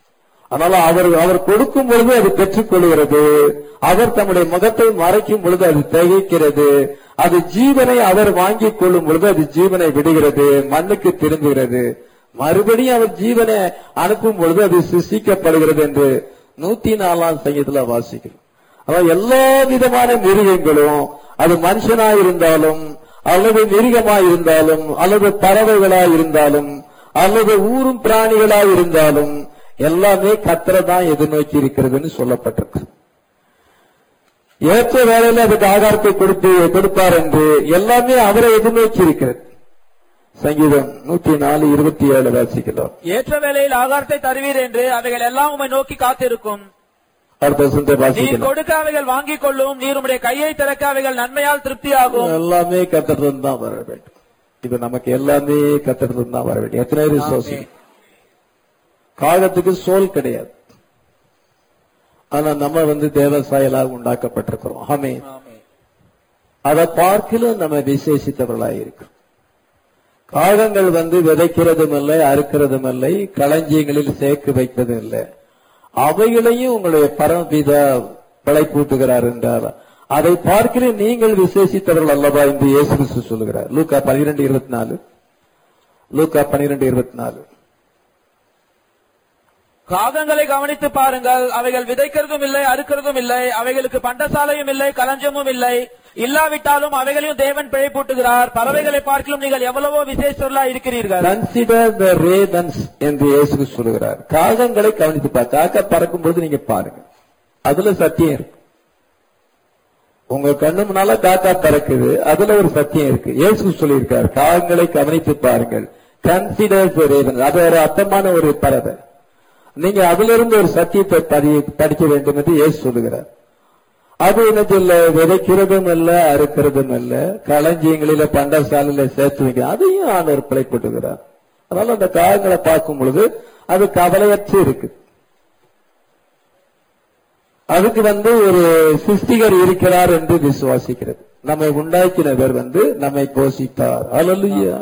அதனால அவர் அவர் கொடுக்கும் பொழுது அது பெற்றுக் கொள்கிறது. அவர் தம்முடைய முகத்தை மறைக்கும் பொழுது அது திகைக்கிறது. அது ஜீவனை அவர் வாங்கிக் கொள்ளும் பொழுது அது ஜீவனை விடுகிறது, மண்ணுக்கு திரும்புகிறது. மறுபடியும் அவர் ஜீவனை அனுப்பும் பொழுது அது சிருஷ்டிக்கப்படுகிறது என்று நூத்தி நாலாம் சங்கீதத்துல வாசிக்கிறோம். அதாவது எல்லா விதமான மிருகங்களும் அது மனுஷனாயிருந்தாலும் அல்லது மிருகமாயிருந்தாலும் அல்லது பறவைகளாய் இருந்தாலும் அல்லது ஊரும் பிராணிகளாய் இருந்தாலும் எல்லாமே கர்த்தரை தான் எதிர்நோக்கி இருக்கிறதுன்னு சொல்லப்பட்டிருக்கு. ஏற்ற வேலையில அதுக்கு ஆகாரத்தை கொடுத்து கொடுப்பார் என்று எல்லாமே அவரை எதிர்நோக்கி இருக்கிறது. சங்கீதம் நூற்றி நாலு இருபத்தி ஏழு வாசிக்கலாம். ஏற்ற வேளையில் ஆகாரத்தை தருவீர் என்று அவைகள் எல்லாம் உம்மை நோக்கி காத்திருக்கும். நீர் கொடுக்க அவைகள் வாங்கிக் கொள்ளும். நீர் உம்முடைய கையை திறக்க அவைகள் நன்மையால் திருப்தியாகும். எல்லாமே கர்த்தரிடம் தான் வர வேண்டும். இது நமக்கு எல்லாமே கர்த்தரிடம் தான் வர வேண்டும். எத்தனை விசுவாசி? காகத்துக்கு சோல் கிடையாது, ஆனா நம்ம வந்து தேவசாயலாக உண்டாக்கப்பட்டிருக்கிறோம். ஆமென். அதை பார்க்கலும் நம்ம விசேஷித்தவர்களாக இருக்கும். காகங்கள் வந்து விதைக்கிறதும் இல்லை, அறுக்கிறதும் இல்லை, களஞ்சியங்களில் சேர்க்கு வைப்பதும் இல்லை. அவைகளையும் உங்களுடைய பரமபிதா பிழைப்பூட்டுகிறார் என்றால் அதை பார்க்கிற நீங்கள் விசேஷித்தவர்கள் அல்லவா என்று இயேசு கிறிஸ்து சொல்லுகிறார். லூக்கா பனிரெண்டு இருபத்தி நாலு லூக்கா பனிரெண்டு இருபத்தி நாலு காகங்களை கவனித்து பாருங்கள். அவைகள் விதைக்கிறதும் இல்லை, அறுக்கிறதும் இல்லை, அவைகளுக்கு பண்டசாலையும் இல்லை, களஞ்சமும் இல்லை. இல்லாவிட்டாலும் அவைகளையும் தேவன் பிழைப்பூட்டுகிறார். பறவைகளை பார்க்கலும் நீங்கள் எவ்வளவோ விசேஷர்களா இருக்கிறீர்கள். கன்சிடர் த ரேவன்ஸ் என்று இயேசு சொல்லுகிறார். காகங்களை கவனித்து பாரு. காக்கா பறக்கும் பொழுது நீங்க பாருங்க, அதுல சத்தியம் இருக்கு. உங்க கண்ணு முன்னால காக்கா பறக்குது, அதுல ஒரு சத்தியம் இருக்கு. இயேசு சொல்லியிருக்கார், காகங்களை கவனித்து பாருங்கள். கன்சிடர் த ரேவன்ஸ், அது ஒரு அர்த்தமான ஒரு பறவை. நீங்க அதுல இருந்து ஒரு சத்தியத்தை படிக்க வேண்டும் என்று இயேசு சொல்லுகிறார். அது என்ன சொல்ல, விதைக்கிறதும் அல்ல, அறுக்கிறதும் அல்ல, களஞ்சியங்களில பண்டசாலையில சேர்த்து வைக்க, அதையும் ஆண்டவர் பிழைப்பட்டுகிறார். அதனால அந்த காகங்களை பார்க்கும் பொழுது அது கவலையற்று இருக்கு. அதுக்கு வந்து ஒரு சிருஷ்டிகர் இருக்கிறார் என்று விசுவாசிக்கிறது. நம்மை உண்டாக்கினவர் வந்து நம்மை போஷித்தார். அல்லேலூயா.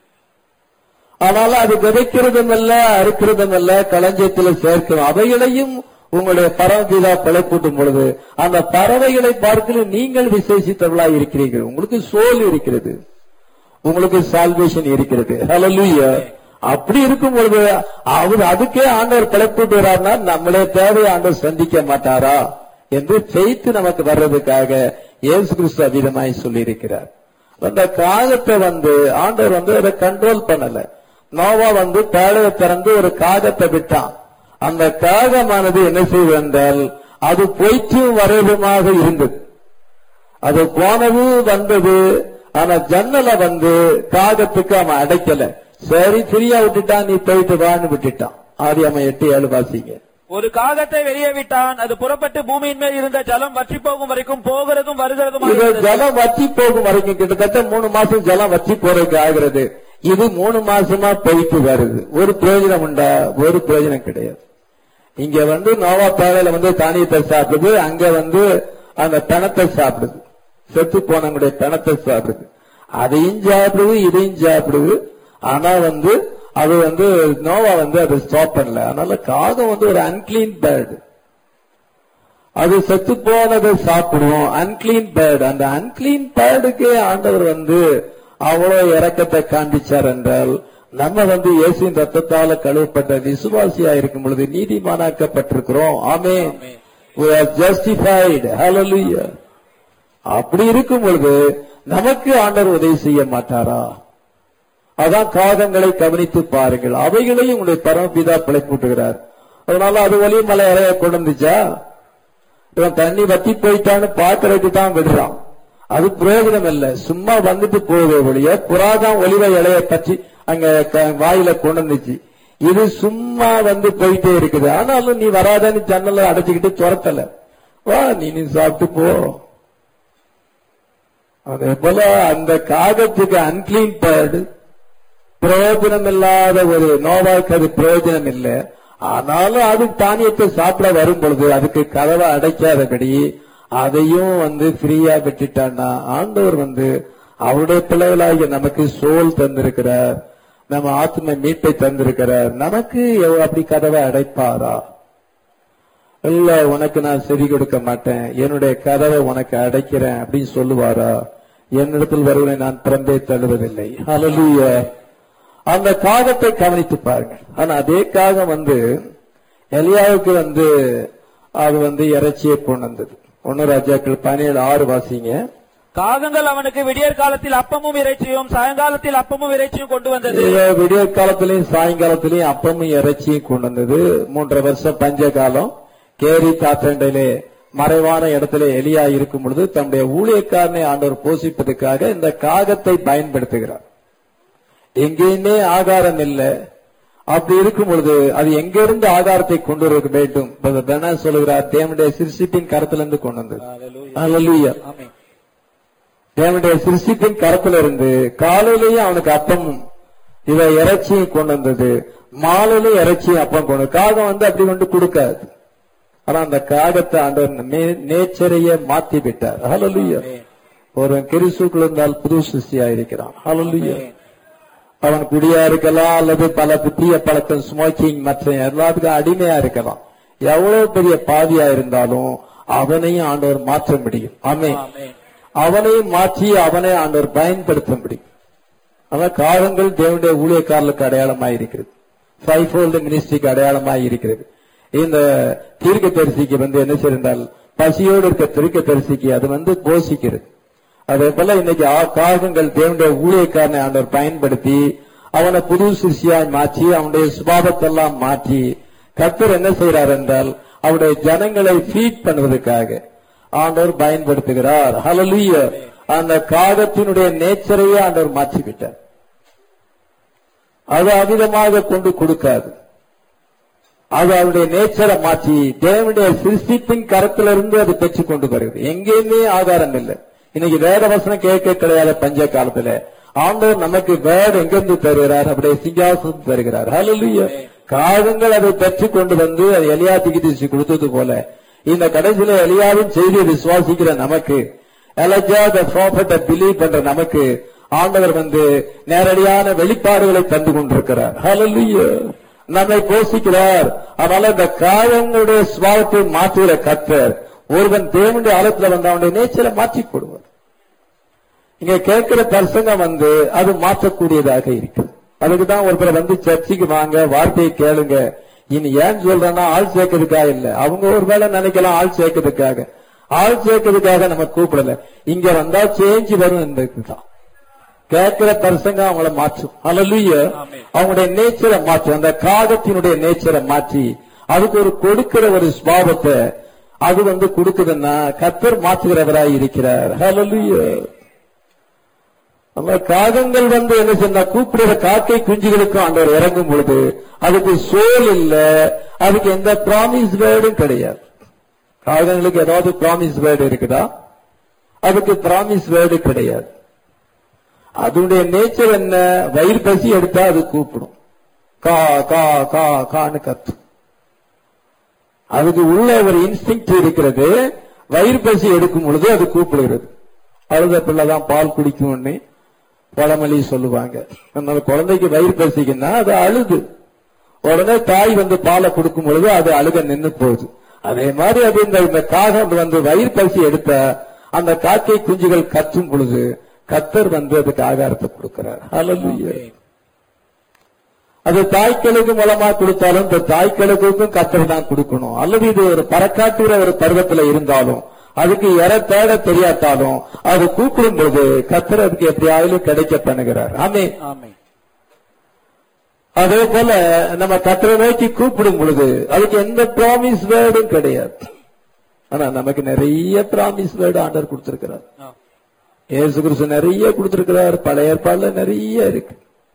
ஆனால் அது விதைக்கிறதும் அல்ல, அறுக்கிறதும் அல்ல, களஞ்சியத்தில் சேர்க்கும் அவைகளையும் உங்களுடைய பரமபிதா பிழைப்பூட்டும் பொழுது அந்த பறவைகளை பார்க்கல நீங்கள் விசேஷித்தவர்களாக இருக்கிறீர்கள். உங்களுக்கு சோல் இருக்கிறது, உங்களுக்கு சால்வேஷன் இருக்கிறது. ஹல்லேலூயா. அப்படி இருக்கும் பொழுது அவர் அதுக்கே ஆண்டவர் பிழைப்பூட்டுகிறார்னா நம்மளே தேவை ஆண்டவர் சந்திக்க மாட்டாரா என்று செய்து நமக்கு வர்றதுக்காக இயேசு கிறிஸ்து அவிதமாய் சொல்லி இருக்கிறார். அந்த காகத்தை வந்து ஆண்டவர் வந்து அதை கண்ட்ரோல் பண்ணல. நோவா வந்து பேழையை திறந்து ஒரு காகத்தை விட்டான். அந்த காகமானது என்ன செய்வது என்றால் அது போய்ச்சும் வரதுமாக இருந்தது. அது போனது வந்தது, ஆனா ஜன்னலை வந்து காகத்துக்கு அவன் அடைக்கல. சரி ஃப்ரீயா விட்டுட்டான், நீ போயிட்டு வான்னு விட்டுட்டான். ஆதி அவன் எட்டு ஏழு வாசிங்க. ஒரு காகத்தை வெளியே விட்டான், அது புறப்பட்டு பூமியின் மேல் இருந்த ஜலம் வற்றி போகும் வரைக்கும் போகிறதும் வருகிறதும். ஜலம் வற்றி போகும் வரைக்கும் கிட்டத்தட்ட மூணு மாசம் ஜலம் வற்றி போறதுக்கு ஆகிறது. இது மூணு மாசமா போயிட்டு வருது. ஒரு பிரயோஜனம் உண்டா? ஒரு பிரயோஜனம் கிடையாது. இங்க வந்து நோவா பேழையில வந்து தானியத்தை சாப்பிடுது, அங்க வந்து அந்த பணத்தை சாப்பிடுது, செத்து போனவங்களுடைய பணத்தை சாப்பிடுது. அதையும் சாப்பிடுது, இதையும் சாப்பிடுது. ஆனா வந்து அது வந்து நோவா வந்து அதை ஸ்டாப் பண்ணல. அதனால காகம் வந்து ஒரு அன்கிளீன் பேர்டு. அது செத்து போனதை சாப்பிடுவோம். Unclean bird. அந்த அன்கிளீன் பேர்டுக்கே ஆண்டவர் வந்து அவ்வளவு இரக்கத்தை காண்பிச்சார் என்றால் நம்ம வந்து இயேசுவின் ரத்தத்தால கழுவப்பட்ட விசுவாசியா இருக்கும் பொழுது நீதிமானாக்கப்பட்டிருக்கிறோம். ஆமென். we are justified. hallelujah. அப்படி இருக்கும் பொழுது நமக்கு ஆண்டவர் உதவி செய்ய மாட்டாரா? அதான் காகங்களை கவனித்து பாருங்கள், அவைகளையும் உங்களுடைய பரமபிதா பிழைப்பூட்டுகிறார். அதனால அது வழி மலை இறைய கொண்டு வந்துச்சா, இவன் தண்ணி வத்தி போயிட்டான்னு பாக்குறதுக்கு தான் விடுறான். அது பிரயோஜனம் இல்ல, சும்மா வந்துட்டு போவதே ஒழிய புறாதான் ஒலிவ இலைய பற்றி அங்க வாயில கொண்டு வந்துச்சு. இது சும்மா வந்து போயிட்டே இருக்குது. ஆனாலும் நீ வராதன்னு ஜன்னல அடைச்சுக்கிட்டு துரத்தல, வா நீ நீ சாப்பிட்டு போ. அதே போல அந்த காகத்துக்கு அன்கிளீன் பேர்டு, பிரயோஜனம் இல்லாத ஒரு நோவாக்கு அது பிரயோஜனம் இல்லை. ஆனாலும் அது தானியத்தை சாப்பிட வரும் பொழுது அதுக்கு கதவை அடைக்காதபடி அதையும் வந்து ஃப்ரீயா விட்டுட்டான்னா ஆண்டவர் வந்து அவருடைய பிள்ளைகளாகிய நமக்கு சோல் தந்திருக்கிறார், நம்ம ஆத்ம மீட்பை தந்திருக்கிறார். நமக்கு அப்படி கதவை அடைப்பாரா? இல்ல உனக்கு நான் செவி கொடுக்க மாட்டேன், என்னுடைய கதவை உனக்கு அடைக்கிறேன் அப்படின்னு சொல்லுவாரா? என்னிடத்தில் வருவதை நான் திறந்தே தள்ளுவதில்லை. ஹல்லேலூயா. அந்த காகத்தை கவனித்து பாருங்க. ஆனா அதே காகம் வந்து எலியாவுக்கு வந்து அது வந்து இறைச்சியை கொண்டு வந்தது. ஒன்னு ராஜாக்கள் பதினேழு ஆறு வாசிங்க. காகங்கள் அவனுக்கு விடியற் காலத்தில் அப்பமும் இறைச்சியும் சாயங்காலத்தில் அப்பமும் இறைச்சியும் கொண்டு வந்தது. விடியற் காலத்திலையும் சாயங்காலத்திலையும் அப்பமும் இறைச்சியும் கொண்டு வந்தது. மூன்றரை வருஷம் பஞ்ச காலம். கேரி காத்தண்டையிலே மறைவான இடத்துல எலியா இருக்கும் பொழுது தன்னுடைய ஊழியக்காரனை ஆண்டவர் போஷிப்பதற்காக இந்த காகத்தை பயன்படுத்துகிறார். எங்கேயுமே ஆகாரம் இல்லை. அப்படி இருக்கும் பொழுது அது எங்கிருந்து ஆகாரத்தை கொண்டு வர வேண்டும் சொல்லுகிறார். தேவனுடைய சிருஷ்டிப்பின் கரத்திலிருந்து கொண்டு வந்தது. அல்லேலூயா. தேவனுடைய சிருஷ்டிப்பின் கரத்திலிருந்து காலையிலேயே அவனுக்கு அப்பமும் இவ இறைச்சியும் கொண்டு வந்தது, மாலையிலேயே இறைச்சியும் அப்பம் கொண்டு. காகம் வந்து அப்படி கொண்டு கொடுக்காது. ஆனா அந்த காகத்தை ஆண்டவர் நேச்சரையே மாத்தி விட்டார். அல்லேலூயா. ஒரு கிறிஸ்துக்குள் இருந்தால் புது சிருஷ்டியா இருக்கிறான். அல்லேலூயா. அவன் குடியா இருக்கலாம், அல்லது பல புத்திய பழக்கம், ஸ்மோக்கிங், மற்ற எல்லாத்துக்கும் அடிமையா இருக்கலாம். எவ்வளவு பெரிய பாவியா இருந்தாலும் அவனையும் ஆண்டவர் மாற்ற முடியும். ஆமென். அவனையும் மாற்றி அவனை ஆண்டவர் பயன்படுத்த முடியும். அதான் காகங்கள் தேவனுடைய ஊழியக்காரர்களுக்கு அடையாளமாய் இருக்கிறது. ஃபைவ் ஃபோல்டு மினிஸ்ட்ரிக்கு அடையாளமாய் இருக்கிறது. இந்த தீர்க்க தரிசிக்கு வந்து என்ன செய்தால் பசியோடு இருக்க தீர்க்க தரிசிக்கு அது வந்து போஷிக்கிறது. அதே போல இன்னைக்கு காகங்கள் தேவனுடைய ஊழியக்காரனை ஆண்டவர் பயன்படுத்தி அவனை புது சிருஷ்டியாய் மாற்றி அவனுடைய சுபாவத்தெல்லாம் மாற்றி கர்த்தர் என்ன செய்கிறார் என்றால் அவருடைய ஜனங்களை ஃபீட் பண்ணுவதற்காக ஆண்டவர் பயன்படுத்துகிறார். ஹல்லேலூயா. அந்த காகத்தினுடைய நேச்சரையே ஆண்டவர் மாற்றிவிட்டார். அது அதிகமாக கொண்டு கொடுக்காது. அது அவருடைய நேச்சரை மாற்றி தேவனுடைய சிருஷ்டிப்பின் கரத்திலிருந்து அது பெற்றுக் கொண்டு வருகிறது. எங்கேயுமே ஆதாரம் இல்லை. இன்னைக்கு வேத வசனம் கேட்க கிடையாத பஞ்ச காலத்துல ஆண்டவர் நமக்கு வேத எங்கிருந்து தருகிறார்? அப்படியே சிங்காசனம் தருகிறார். ஹல்லேலூயா. காகங்கள் அதை பெற்றுக் கொண்டு வந்து அது எலியா தீர்க்கதரிசி கொடுத்தது போல இந்த கடைசியில எலியாவின் செய்தியை விசுவாசிக்கிற நமக்கு, எலியா தி ப்ராஃபெட்டை பிலீவ் பண்ற நமக்கு ஆண்டவர் வந்து நேரடியான வெளிப்பாடுகளை தந்து கொண்டிருக்கிறார். ஹல்லேலூயா. நம்மை போஷிக்கிறார். அதனால இந்த காகங்களுடைய சுபாவத்தை மாற்றுகிற கர்த்தர் ஒருவன் தேவனுடைய ஆலயத்தில் வந்து அவனுடைய நேச்சரை மாற்றி போடுவார். இங்க கேட்கிற பிரசங்கம் வந்து அது மாற்றக்கூடியதாக இருக்கு. அதுக்குதான் ஒருத்தர் வந்து சர்ச்சைக்கு வாங்க, வார்த்தையை கேளுங்க. இனி ஏன் சொல்றேன்னா ஆள் சேர்க்கறதுக்காக இல்ல. அவங்க ஒருவேளை நினைக்கலாம் ஆள் சேர்க்கறதுக்காக. ஆள் சேர்க்கறதுக்காக நம்ம கூப்பிடல. இங்க வந்தா சேஞ்ச் வரும் என்பதுதான். கேட்கிற பிரசங்கம் அவங்கள மாற்றும். ஹல்லேலூயா. அவங்களுடைய நேச்சரை மாற்றும். அந்த காகத்தினுடைய நேச்சரை மாற்றி அதுக்கு ஒரு கொடுக்கிற ஒரு சுபாவத்தை அது வந்து கொடுக்குதுன்னா கர்த்தர் மாற்றுகிறவராய் இருக்கிறார். ஹல்லேலூயா. நம்ம காகங்கள் வந்து என்ன சொன்னா கூப்பிடுற காக்கை குஞ்சுகளுக்கும் ஆண்டவர் இறங்கும் பொழுது அதுக்கு சோல் இல்ல, அதுக்கு எந்த ப்ராமிஸ் வேர்டும் கிடையாது. காகங்களுக்கு ஏதாவது ப்ராமிஸ் வேர்டு இருக்குதா? அதுக்கு ப்ராமிஸ் வேர்டு கிடையாது. அதனுடைய நேச்சர் என்ன? வயிறு பசி எடுத்தா அது கூப்பிடும், கா கா கா கான்னு கத்தும். அதுக்கு உள்ள ஒரு இன்ஸ்டிங்க்ட் இருக்கிறது. வயிறு பசி எடுக்கும் பொழுது அது கூப்பிடுகிறது. அழுத பிள்ளைதான் பால் குடிக்கும்னு பழமொழி சொல்லுவாங்க. அதனால குழந்தைக்கு வயிறு பசிக்குன்னா அது அழுது. உடனே தாய் வந்து பாலை கொடுக்கும் பொழுது அது அழுக நின்று போகுது. அதே மாதிரி அது இந்த காகம் வந்து வயிறு பசி எடுத்த அந்த காக்கை குஞ்சுகள் கத்தும் பொழுது கர்த்தர் வந்து அதுக்கு ஆகாரத்தை கொடுக்கிறார். ஹல்லேலூயா. அது தாய்க்களுக்கு மூலமா கொடுத்தாலும் இந்த தாய்க்களுக்கும் கர்த்தர் தான் கொடுக்கணும். அல்லது இது ஒரு பறக்காட்டுகிற ஒரு பருவத்துல இருந்தாலும் அதுக்கு எற தேட தெரியாட்டாலும் அது கூப்பிடும் போது கர்த்தர் அதுக்கு எப்படியாவது கிடைக்க பண்ணுகிறார். ஆமென். அதே போல நம்ம கர்த்தரை நோக்கி கூப்பிடும் பொழுது அதுக்கு எந்த ப்ராமிஸ் வேர்டும் கிடையாது. ஆனா நமக்கு நிறைய ப்ராமிஸ் வேர்டு ஆண்டவர் கொடுத்திருக்கிறார். இயேசு கிறிஸ்து நிறைய கொடுத்திருக்கிறார். பழைய ஏற்பாடுல நிறைய இருக்கு.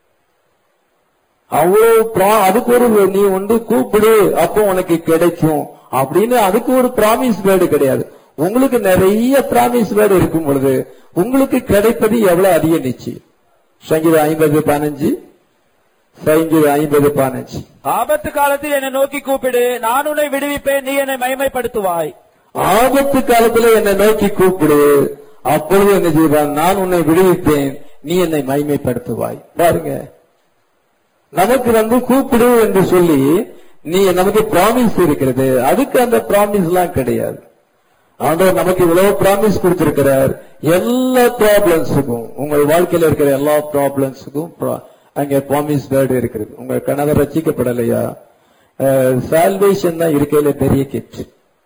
அவ்வளவு அதுக்கு ஒரு நீ வந்து கூப்பிடு அப்போ உனக்கு கிடைக்கும் அப்படின்னு அதுக்கு ஒரு ப்ராமிஸ் வேர்டு கிடையாது. உங்களுக்கு நிறைய ப்ராமிஸ் வேர்டு இருக்கும் பொழுது உங்களுக்கு கிடைப்பது எவ்வளவு அதிக நிச்சயம். சங்கீதம் ஐம்பது பதினஞ்சு சங்கீதம் ஐம்பது பதினஞ்சு ஆபத்து காலத்தில் என்னை நோக்கி கூப்பிடு, நான் உன்னை விடுவிப்பேன், நீ என்னை மகிமைப்படுத்துவாய். ஆபத்து காலத்தில் என்னை நோக்கி கூப்பிடு, அப்பொழுது என்ன செய்வான்? நான் உன்னை விடுவிப்பேன், நீ என்னை மகிமைப்படுத்துவாய். பாருங்க, நமக்கு வந்து கூப்பிடு என்று சொல்லி நீ நமக்கு ப்ராமிஸ் இருக்கிறது. அதுக்கு அந்த ப்ராமிஸ் எல்லாம் கிடையாது. ஆண்டவர் நமக்கு இவ்வளவு ப்ராமிஸ் கொடுத்திருக்கிறார். எல்லா ப்ராப்ளம்ஸுக்கும், உங்கள் வாழ்க்கையில் இருக்கிற எல்லா ப்ராப்ளம்ஸுக்கும் அங்கே ப்ராமிஸ் வேர்டு இருக்கிறது. உங்க கணவர் ரட்சிக்கப்படலையா? சால்வேஷன் தான் இருக்கையில பெரிய கிஃப்ட்.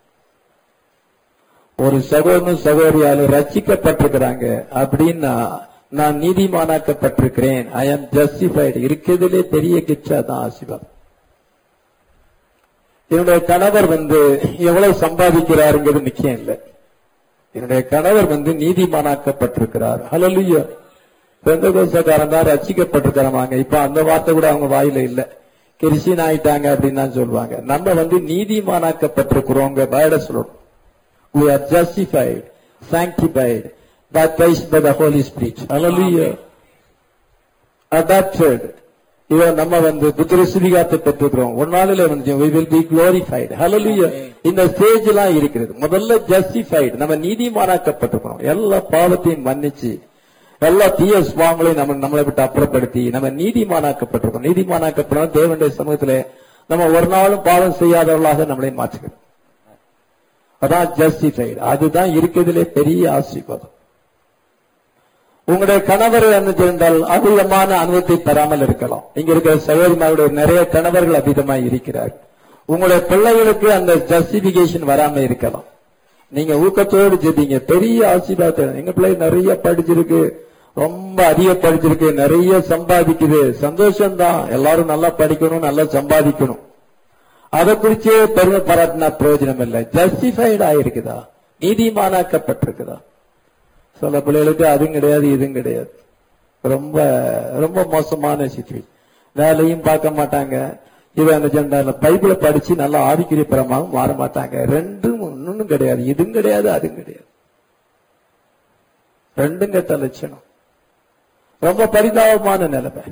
ஒரு சகோதரனும் சகோதரியாலும் ரட்சிக்கப்பட்டிருக்கிறாங்க அப்படின்னா நான் நீதிமானாக்கப்பட்டிருக்கிறேன், ஐ ஆம் ஜஸ்டிஃபைடு, இருக்கிறதுலே பெரிய கிஃப்டா தான் ஆசீர்வாதம். என்னுடைய கணவர் வந்து எவ்வளவு சம்பாதிக்கிறாருங்கிறது முக்கியம் இல்லை. என்னுடைய கணவர் வந்து நீதிமானாக்கப்பட்டிருக்கிறார். ஹல்லேலூயா. பெந்தகோஸ்தேக்காரன் தான் ரட்சிக்கப்பட்டிருக்கிறாங்க. இப்ப அந்த வார்த்தை கூட அவங்க வாயில இல்ல, கிறிஸ்டியன் ஆயிட்டாங்க அப்படின்னு தான் சொல்லுவாங்க. நம்ம வந்து நீதிமானாக்கப்பட்டிருக்கிறோம். வேர்டை சொல்லணும். We are justified, sanctified, baptized by the Holy Spirit. Hallelujah. Adopted. இவ நம்ம வந்து புத்திர சுவிகாரத்தை பெற்றுக்கிறோம். ஒரு நாளில வந்து we will be glorified. Hallelujah. இந்த ஸ்டேஜ் எல்லாம் இருக்கிறது. முதல்ல justified, நம்ம நீதிமானாக்கப்பட்டிருக்கிறோம். எல்லா பாவத்தையும் மன்னிச்சு எல்லா தீய சுபாவங்களையும் நம்ம நம்மளை விட்டு அப்புறப்படுத்தி நம்ம நீதிமானாக்கப்பட்டிருக்கோம். நீதிமானாக்கப்படும் தேவனுடைய சமூகத்திலே நம்ம ஒரு நாளும் பாவம் செய்யாதவர்களாக நம்மளை மாற்றுகிறோம். அதான் ஜஸ்டிஃபைடு. அதுதான் இருக்கிறதுலே பெரிய ஆசீர்வாதம். உங்களுடைய கணவர் என்ன செய்தால் அதிகமான அனுபவத்தை பெறாமல் இருக்கலாம். இங்க இருக்கிற சகோதரிமாருடைய நிறைய கணவர்கள் அதிகமாக இருக்கிறார். உங்களுடைய பிள்ளைகளுக்கு அந்த ஜஸ்டிபிகேஷன் வராம இருக்கலாம். நீங்க ஊக்கத்தோடு ஜெபிங்க, பெரிய ஆசீர்வாதம். எங்க பிள்ளை நிறைய படிச்சிருக்கு, ரொம்ப அதிக படிச்சிருக்கு, நிறைய சம்பாதிக்குது, சந்தோஷம்தான். எல்லாரும் நல்லா படிக்கணும், நல்லா சம்பாதிக்கணும். அதை குறிச்சே பெருமை பாராட்டினா பிரயோஜனம் இல்லை. ஜஸ்டிஃபைடு ஆயிருக்குதா, நீதிமானாக்கப்பட்டிருக்குதா? சில பிள்ளைகளுக்கு அதுவும் கிடையாது, இதுவும் கிடையாது. ரொம்ப ரொம்ப மோசமான சிச்சுவேஷன். வேலையும் பார்க்க மாட்டாங்க. இவன் பைபிளை படிச்சு நல்லா ஆதிக்கிரியபரமாக மாற மாட்டாங்க. ரெண்டும் ஒன்னும் கிடையாது, இதுவும் கிடையாது, அதுவும் கிடையாது. ரெண்டும் கெட்ட லட்சணம். ரொம்ப பரிதாபமான நிலைமை.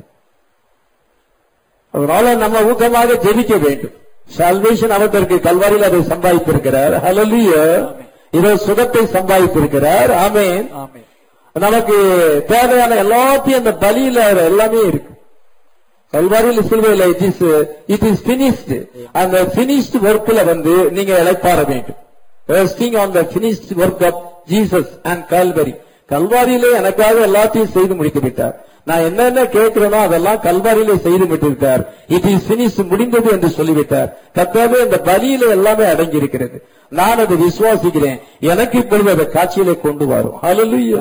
அதனால நம்ம ஊக்கமாக ஜெபிக்க வேண்டும். சால்வேஷன் அவருக்கு கல்வாரியில் அதை சம்பாதித்திருக்கிறார். ஹல்லேலூயா. இதோ சுகத்தை சம்பாதித்திருக்கிறார். ஆமென். நமக்கு தேவையான எல்லாத்தையும் அந்த பலியில எல்லாமே இருக்கு. கல்வாரியில் சிலுவையில் it is it is finished. அந்த பினிஷ்டு ஒர்க்ல வந்து நீங்க இளைப்பாற வேண்டும். Resting on the finished work of Jesus and Calvary. கல்வாரியிலே எனக்காக எல்லாத்தையும் செய்து முடித்து விட்டார். நான் என்னென்ன கேட்கிறேனோ அதெல்லாம் கல்வாரியிலே செய்து விட்டிருக்கார். இட் இஸ் பினிஷ், முடிந்தது என்று சொல்லிவிட்டார். கர்த்தாவே அந்த பலியில எல்லாமே அடங்கி இருக்கிறது. நான் அதை விசுவாசிக்கிறேன். எனக்கு இப்பொழுது அதை காட்சியிலே கொண்டு வரும். ஹல்லேலூயா.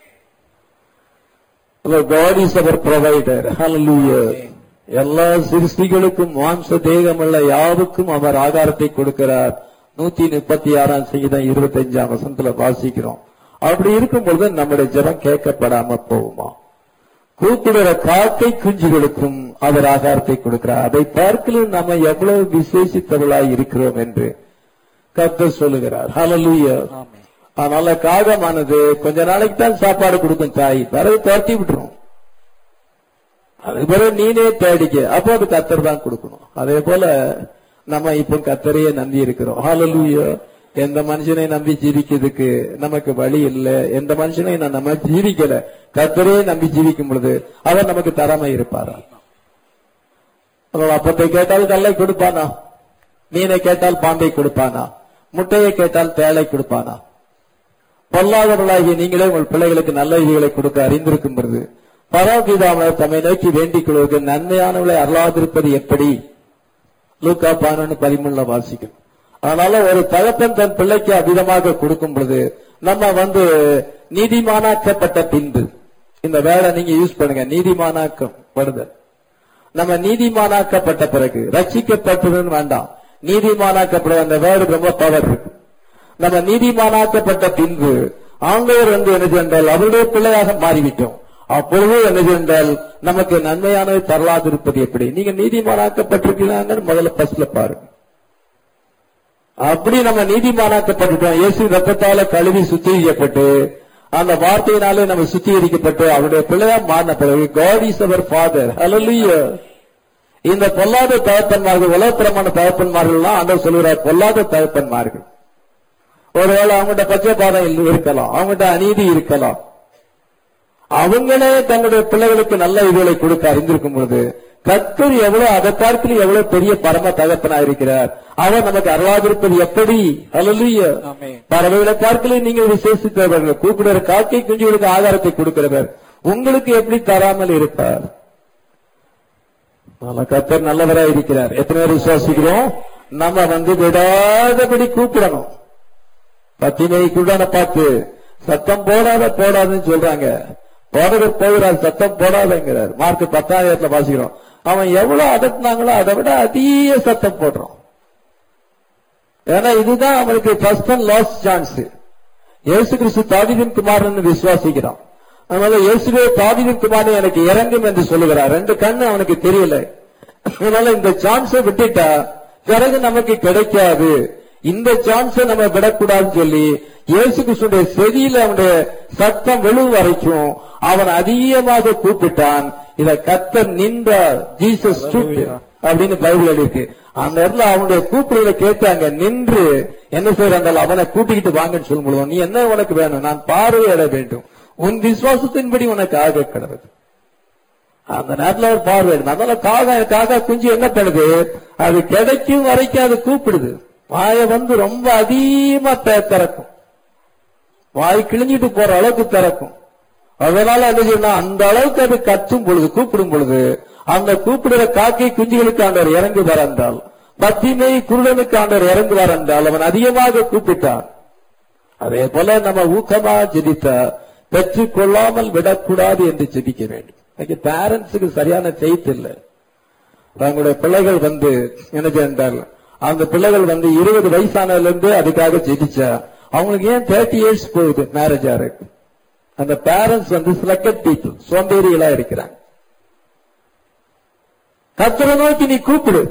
God is our provider. Hallelujah. எல்லா சிருஷ்டிகளுக்கும் மாம்ச தேகமுள்ள யாவுக்கும் அவர் ஆகாரத்தை கொடுக்கிறார். நூத்தி முப்பத்தி ஆறாம் சங்கீதம் இருபத்தி அஞ்சாம் வசனத்துல வாசிக்கிறோம். அப்படி இருக்கும்பொழுது நம்முடைய ஜெபம் கேட்கப்படாம போகுமா? கூப்பிடுற காக்கை குஞ்சுகளுக்கும் அவர் ஆகாரத்தை கொடுக்கிறார். அதை பார்க்கலும் நம்ம எவ்வளவு விசேஷித்தவர்களாய் இருக்கிறோம் என்று கர்த்தர் சொல்லுகிறார். ஹல்லேலூயா. அதனால காகமானது கொஞ்ச நாளைக்கு தான் சாப்பாடு கொடுக்கும் தாய், பிறகு துரத்தி விட்டுரும். அதுக்கு பிறகு நீனே தேடிக்க, அப்போ அது கர்த்தர் தான் கொடுக்கணும். அதே போல நம்ம இப்ப கர்த்தரையே நம்பி இருக்கிறோம். ஹல்லேலூயா. எந்த மனுஷனை நம்பி ஜீவிக்கிறதுக்கு நமக்கு வழி இல்லை. எந்த மனுஷனை நான் நம்ம ஜீவிக்கல, கர்த்தரே நம்பி ஜீவிக்கும் பொழுது அவர் நமக்கு தராம இருப்பாரா? அப்பத்தை கேட்டால் கல்லை கொடுப்பானா? மீனை கேட்டால் பாம்பை கொடுப்பானா? முட்டையை கேட்டால் தேளை கொடுப்பானா? பொல்லாதவர்களாகிய நீங்களே உங்கள் பிள்ளைகளுக்கு நல்ல இதுகளை கொடுக்க அறிந்திருக்கும் பொழுது பரமபிதாவானவர் தம்மை நோக்கி வேண்டிக் கொள்வதற்கு நன்மையானவர்களை அருளாதிருப்பது எப்படி? லூக்கா பதினொன்று பதிமூணுல வாசிக்கும். அதனால ஒரு தகப்பன் தன் பிள்ளைக்கு அபிதமாக கொடுக்கும் பொழுது நம்ம வந்து நீதிமானாக்கப்பட்ட பின்பு, இந்த வேலை நீங்க யூஸ் பண்ணுங்க, நீதிமானாக்கப்படுதல். நம்ம நீதிமானாக்கப்பட்ட பிறகு ரட்சிக்கப்பட்டதுன்னு வேண்டாம், நீதிமானாக்கப்பட அந்த வேர்டு ரொம்ப பவர் இருக்கு. நம்ம நீதிமானாக்கப்பட்ட பின்பு ஆண்டவர் வந்து என்ன சென்றால் அவருடைய பிள்ளையாக மாறிவிட்டோம். அப்பொழுது என்ன சென்றால் நமக்கு நன்மையானவை தரலாதிருப்பது எப்படி? நீங்க நீதிமானாக்கப்பட்டிருக்கீங்கன்னு முதல்ல பஸ்ல பாருங்க. அப்படி நம்ம நீதிமானாக்கப்பட்டுட்டோம். இயேசு ரத்தத்தால கழுவி சுத்திகரிக்கப்பட்டு அந்த வார்த்தையினாலே நம்ம சுத்திகரிக்கப்பட்டு அவருடைய பிள்ளையா மாறின பிறகு God is our Father. Hallelujah. இந்த பொல்லாத தகப்பன்மார்கள், உலகப்பிரமான தகப்பன்மார்கள் ஆண்டவர் சொல்கிறார், பொல்லாத தகப்பன்மார்கள். ஒருவேளை அவங்கள்ட்ட பச்சைப்பாதம் இருக்கலாம், அவங்கள்ட்ட அநீதி இருக்கலாம். அவங்களே தங்களுடைய பிள்ளைகளுக்கு நல்ல இதுகளை கொடுக்க அறிந்திருக்கும் பொழுது கர்த்தர் எவ்வளவு அதை பார்க்கல எவ்வளவு பெரிய பரம தகப்பனா இருக்கிறார். அவர் நமக்கு அருளாதிருப்பது எப்படி? ஹல்லேலூயா. பறவைகளை பார்க்கல நீங்கள் விசேஷித்தவர்கள், கூப்பிடுற காக்கை குஞ்சுகளுக்கு ஆகாரத்தை கொடுக்கிறவர் உங்களுக்கு எப்படி தராமல் இருப்பார்? கர்த்தர் நல்லவராக இருக்கிறார். எத்தனை பேர் விசுவாசிக்கிறோம்? நம்ம வந்து விடாதபடி கூப்பிடணும். பத்தினை குடான பார்த்து சத்தம் போடாத போடாதுன்னு சொல்றாங்க. போதகர் போகிறார், சத்தம் போடாதங்கிறார். மார்க் பத்தாயிரத்துல வாசிக்கிறோம். அவன் எவ்வளவு அதட்டினாங்களோ அதை விட அதிக சத்தம் போடுறோம். ஏன்னா இதுதான் அவனுக்கு ஃபர்ஸ்ட் அண்ட் லாஸ்ட் சான்ஸ். இயேசு கிறிஸ்து தாவீதின் குமாரன் விசுவாசிக்கிறான். அதனால இயேசுவே தாவீதின் குமாரன் எனக்கு இறங்கும் என்று சொல்லுகிறார். ரெண்டு கண்ணு அவனுக்கு தெரியல. அதனால இந்த சான்ஸை விட்டுட்டா பிறகு நமக்கு கிடைக்காது. இந்த சான்ஸை நம்ம விடக்கூடாதுன்னு சொல்லி இயேசு கிறிஸ்துடைய செவியில அவனுடைய சத்தம் விழு வரைக்கும் அவன் அதிகமாக கூப்பிட்டான். இத கர்த்தர் நின்றார், ஜீசஸ் ஸ்டுட் அப்படின்னு பைபிள் இருக்கு. அந்த இடத்துல அவனுடைய கூப்பிடுறத கேட்டாங்க, நின்று என்ன செய்யறாங்க, அவனை கூட்டிக்கிட்டு வாங்கன்னு சொல்லும் பொழுது, நீ என்ன உனக்கு வேணும், நான் பார்வையிட வேண்டும், உன் விசுவாசத்தின்படி உனக்கு ஆக கிடறது. அந்த நேரத்தில் ஒரு பார்வை. அதனால காகா காகா குஞ்சு என்ன பண்ணுது, அது கிடைக்கும் வரைக்கும் அது கூப்பிடுது. வாயை வந்து ரொம்ப அதிகமா திறக்கும், வாய் கிழிஞ்சிட்டு போற அளவுக்கு திறக்கும். அதனால என்ன செய்யணும், அந்த அளவுக்கு அது கத்தும் பொழுது, கூப்பிடும் பொழுது, அந்த கூப்பிடுற காக்கை குஞ்சுகளுக்கு ஆண்டவர் இறங்கி வர என்றால், பத்திமை குருடனுக்கு ஆண்டவர் இறங்கி வர என்றால் அவன் அதிகமாக கூப்பிட்டான். அதே போல நம்ம ஊக்கமா ஜெபித்தா பெற்றுக் கொள்ளாமல் விடக்கூடாது என்று ஜெபிக்க வேண்டும். பேரண்ட்ஸுக்கு சரியான ஃபெய்த் இல்லை. தங்களுடைய பிள்ளைகள் வந்து என்ன செய்தால், அந்த பிள்ளைகள் வந்து இருபது வயசானதுல இருந்து அதுக்காக ஜெபிச்சா அவங்களுக்கு ஏன் தேர்ட்டி இயர்ஸ் போகுது மேரேஜ் ஆகுது. அந்த பேரண்ட்ஸ் வந்து செலக்டட் பீப்புள், சோம்பேறிகளா இருக்கிறாங்க. கர்த்தரை நோக்கி நீ கூப்பிடு,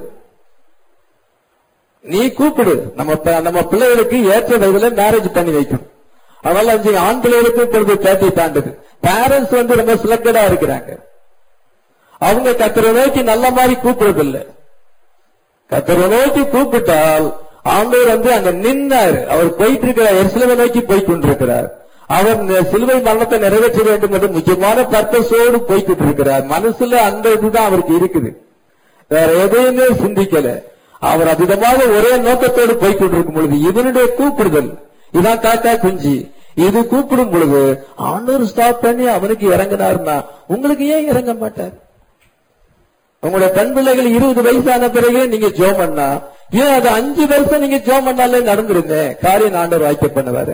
நீ கூப்பிடு. நம்ம நம்ம பிள்ளைகளுக்கு ஏற்ற வயதுல மேரேஜ் பண்ணி வைக்கணும். அதனால ஆண் பிள்ளைகளுக்கு இப்பொழுது தேர்ட்டி தாண்டுது. பேரண்ட்ஸ் வந்து ரொம்ப செலக்டடா இருக்கிறாங்க. அவங்க கர்த்தரை நோக்கி நல்ல மாதிரி கூப்பிடுறதில்லை. கர்த்தரை நோக்கி கூப்பிட்டால் ஆண்டவர் வந்து அங்க நின்னாரு. அவர் போயிட்டு இருக்கிறார், எருசலேமை நோக்கி போய் கொண்டிருக்கிறார். அவர் சிலுவை மரணத்தை நிறைவேற்ற வேண்டும் என்று முக்கியமான பர்பஸோடு போய்கிட்டு இருக்கிறார். மனசுல அந்த இதுதான் அவருக்கு இருக்குது, வேற எதையுமே சிந்திக்கல. அவர் அதிகமாக ஒரே நோக்கத்தோடு போய்கொண்டிருக்கும் பொழுது இவனுடைய கூப்பிடுதல், இதான் காக்கா குஞ்சி, இது கூப்பிடும் பொழுது ஆண்டவர் ஸ்டாப் பண்ணி அவனுக்கு இறங்கினார்னா உங்களுக்கு ஏன் இறங்க மாட்டார்? உங்களுடைய பெண் பிள்ளைகள் இருபது வயசான பிறகு நீங்க ஜோம் பண்ணா, ஏன் அது அஞ்சு வருஷம் நீங்க ஜோம் பண்ணாலே நடந்துருங்க, காரியம் ஆண்டவர் வாய்க்க பண்ணுவாரு.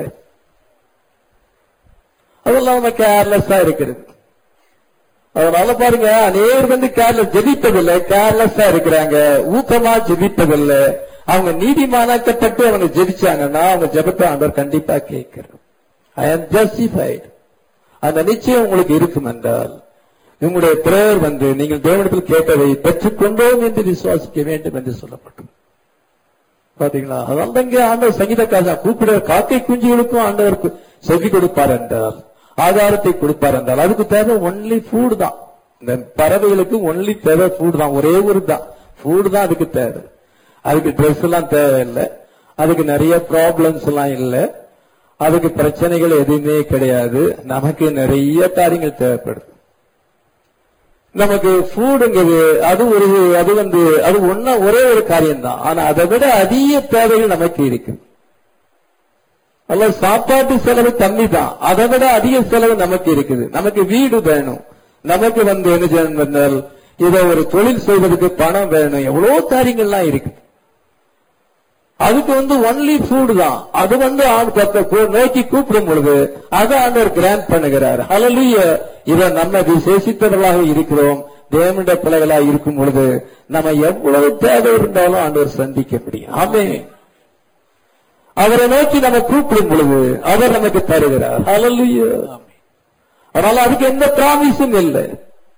அதெல்லாம் நம்ம கேர்லெஸ்ஸா இருக்கிறது. அதனால பாருங்க, அநேகர் வந்து கேர்லெஸ் ஜெபிப்பதில்லை, கேர்லெஸ்ஸா இருக்கிறாங்க, ஊக்கமா ஜெபிப்பதில்லை. அவங்க நீதிமானாக்கப்பட்டு அவங்க ஜெபிச்சாங்கன்னா அவங்க ஜெபத்தை ஆண்டவர் கண்டிப்பா கேட்கிறார். ஐ ஆம் ஜஸ்டிஃபைட், அந்த நிச்சயம் உங்களுக்கு இருக்கும் என்றால் உங்களுடைய பிரேயர் வந்து நீங்கள் தேவனிடத்தில் கேட்டதை பெற்றுக்கொண்டோம் என்று விசுவாசிக்க வேண்டும் என்று சொல்லப்பட்டது. பாத்தீங்களா? அதனால இங்கே ஆண்டவர் சங்கீதக்காரன் கூப்பிடுற காக்கை குஞ்சுகளுக்கும் ஆண்டவருக்கு செவி கொடுப்பார் என்றால், ஆதாரத்தை கொடுப்பார் என்றால், அதுக்கு தேவை ஒன்லி ஃபுட் தான். இந்த பறவைகளுக்கு ஒன்லி தேவை ஃபுட் தான், ஒரே ஒரு தான் ஃபுட் தான் அதுக்கு தேவை. அதுக்கு ட்ரெஸ் எல்லாம் தேவையில்லை, அதுக்கு நிறைய ப்ராப்ளம்ஸ் எல்லாம் இல்லை, அதுக்கு பிரச்சனைகள் எதுவுமே கிடையாது. நமக்கு நிறைய காரியங்கள் தேவைப்படுது. நமக்கு ஃபுட்ங்கிறது அது ஒரு அது வந்து அது ஒன்னா ஒரே ஒரு காரியம் தான். ஆனா அதை விட அதிக தேவைகள் நமக்கு இருக்கு. அல்ல, சாப்பாட்டு செலவு கம்மி தான், அதை விட அதிக செலவு நமக்கு இருக்குது. நமக்கு வீடு வேணும், நமக்கு வந்து என்ன செய்யணும், இதை ஒரு தொழில் செய்வதற்கு பணம் வேணும், எவ்வளவு காரியங்கள்லாம் இருக்கு. அதுக்கு வந்து ஒன்லி ஃபுட் தான். அது வந்து நோக்கி கூப்பிடும் பொழுது அதை ஆண்டவர் கிராண்ட் பண்ணுகிறார். ஹல்லேலூயா. இதை நம்ம விசேஷித்தவர்களாக இருக்கிறோம், தேவனுடைய பிள்ளைகளாக இருக்கும் பொழுது நம்ம எவ்வளவு தேவை இருந்தாலும் ஆண்டவர் சந்திக்க முடியும். ஆமென். அவரை நோக்கி நம்ம கூப்பிடும் பொழுது அவர் நமக்கு தருகிறார். ஹல்லேலூயா. அதனால அதுக்கு எந்த பிராமிஸும் இல்லை.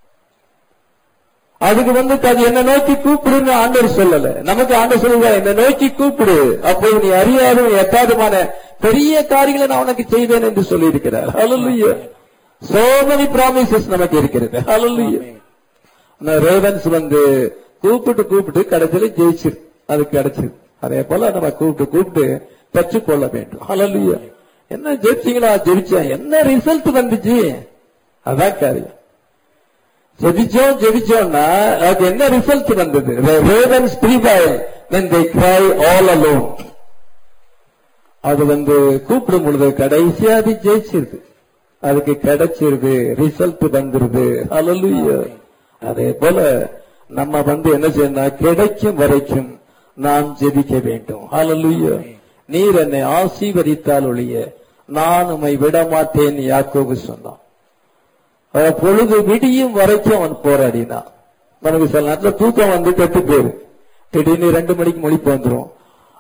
அதுக்கு வந்து அது என்ன நோக்கி கூப்பிடுன்னு ஆண்டவர் சொல்லல. நமக்கு ஆண்டவர் சொல்லுவார், என்ன நோக்கி கூப்பிடு, அப்போ நீ அறியாத எட்டாதுமான பெரிய காரியங்களை நான் உனக்கு செய்வேன் என்று சொல்லி இருக்கிறார். ஹல்லேலூயா. so many promises நமக்கு இருக்கிறது. ஹல்லேலூயா. ரேவன்ஸ் வந்து கூப்பிட்டு கூப்பிட்டு கடைசியில் ஜெயிச்சு அது கிடைச்சது. அதே போல நம்ம கூப்பிட்டு கூப்பிட்டு பெற்றுக்கொள்ள வேண்டும். ஹல்லேலூயா. என்ன ஜெயிச்சீங்களா? ஜெயிச்சேன். என்ன ரிசல்ட் வந்துச்சு? அதான் காரியம். ஜெபிச்சோம் ஜெபிச்சோம்னா அது என்ன ரிசல்ட் வந்தது? Ravens prevail when they cry all alone. அது வந்து கூப்பிடும் பொழுது கடைசியா அது ஜெயிச்சிருது, அதுக்கு கிடைச்சிருது, ரிசல்ட் வந்துருது. ஹல்லேலூயா. அதே போல நம்ம வந்து என்ன செய்யணும், கிடைக்கும் வரைக்கும் நாம் ஜெபிக்க வேண்டும். ஹல்லேலூயா. நீர் என்னை ஆசீர்வதித்தால் ஒழிய நான் உம்மை விட மாட்டேன் யாக்கோபு சொன்னான். பொழுது விடியும் வரைக்கும் அவன் போராடினான். நமக்கு சில நேரத்தில் தூக்கம் வந்து கெட்டு போயிடும், திடீர்னு ரெண்டு மணிக்கு முழிப்பு வந்துடும்.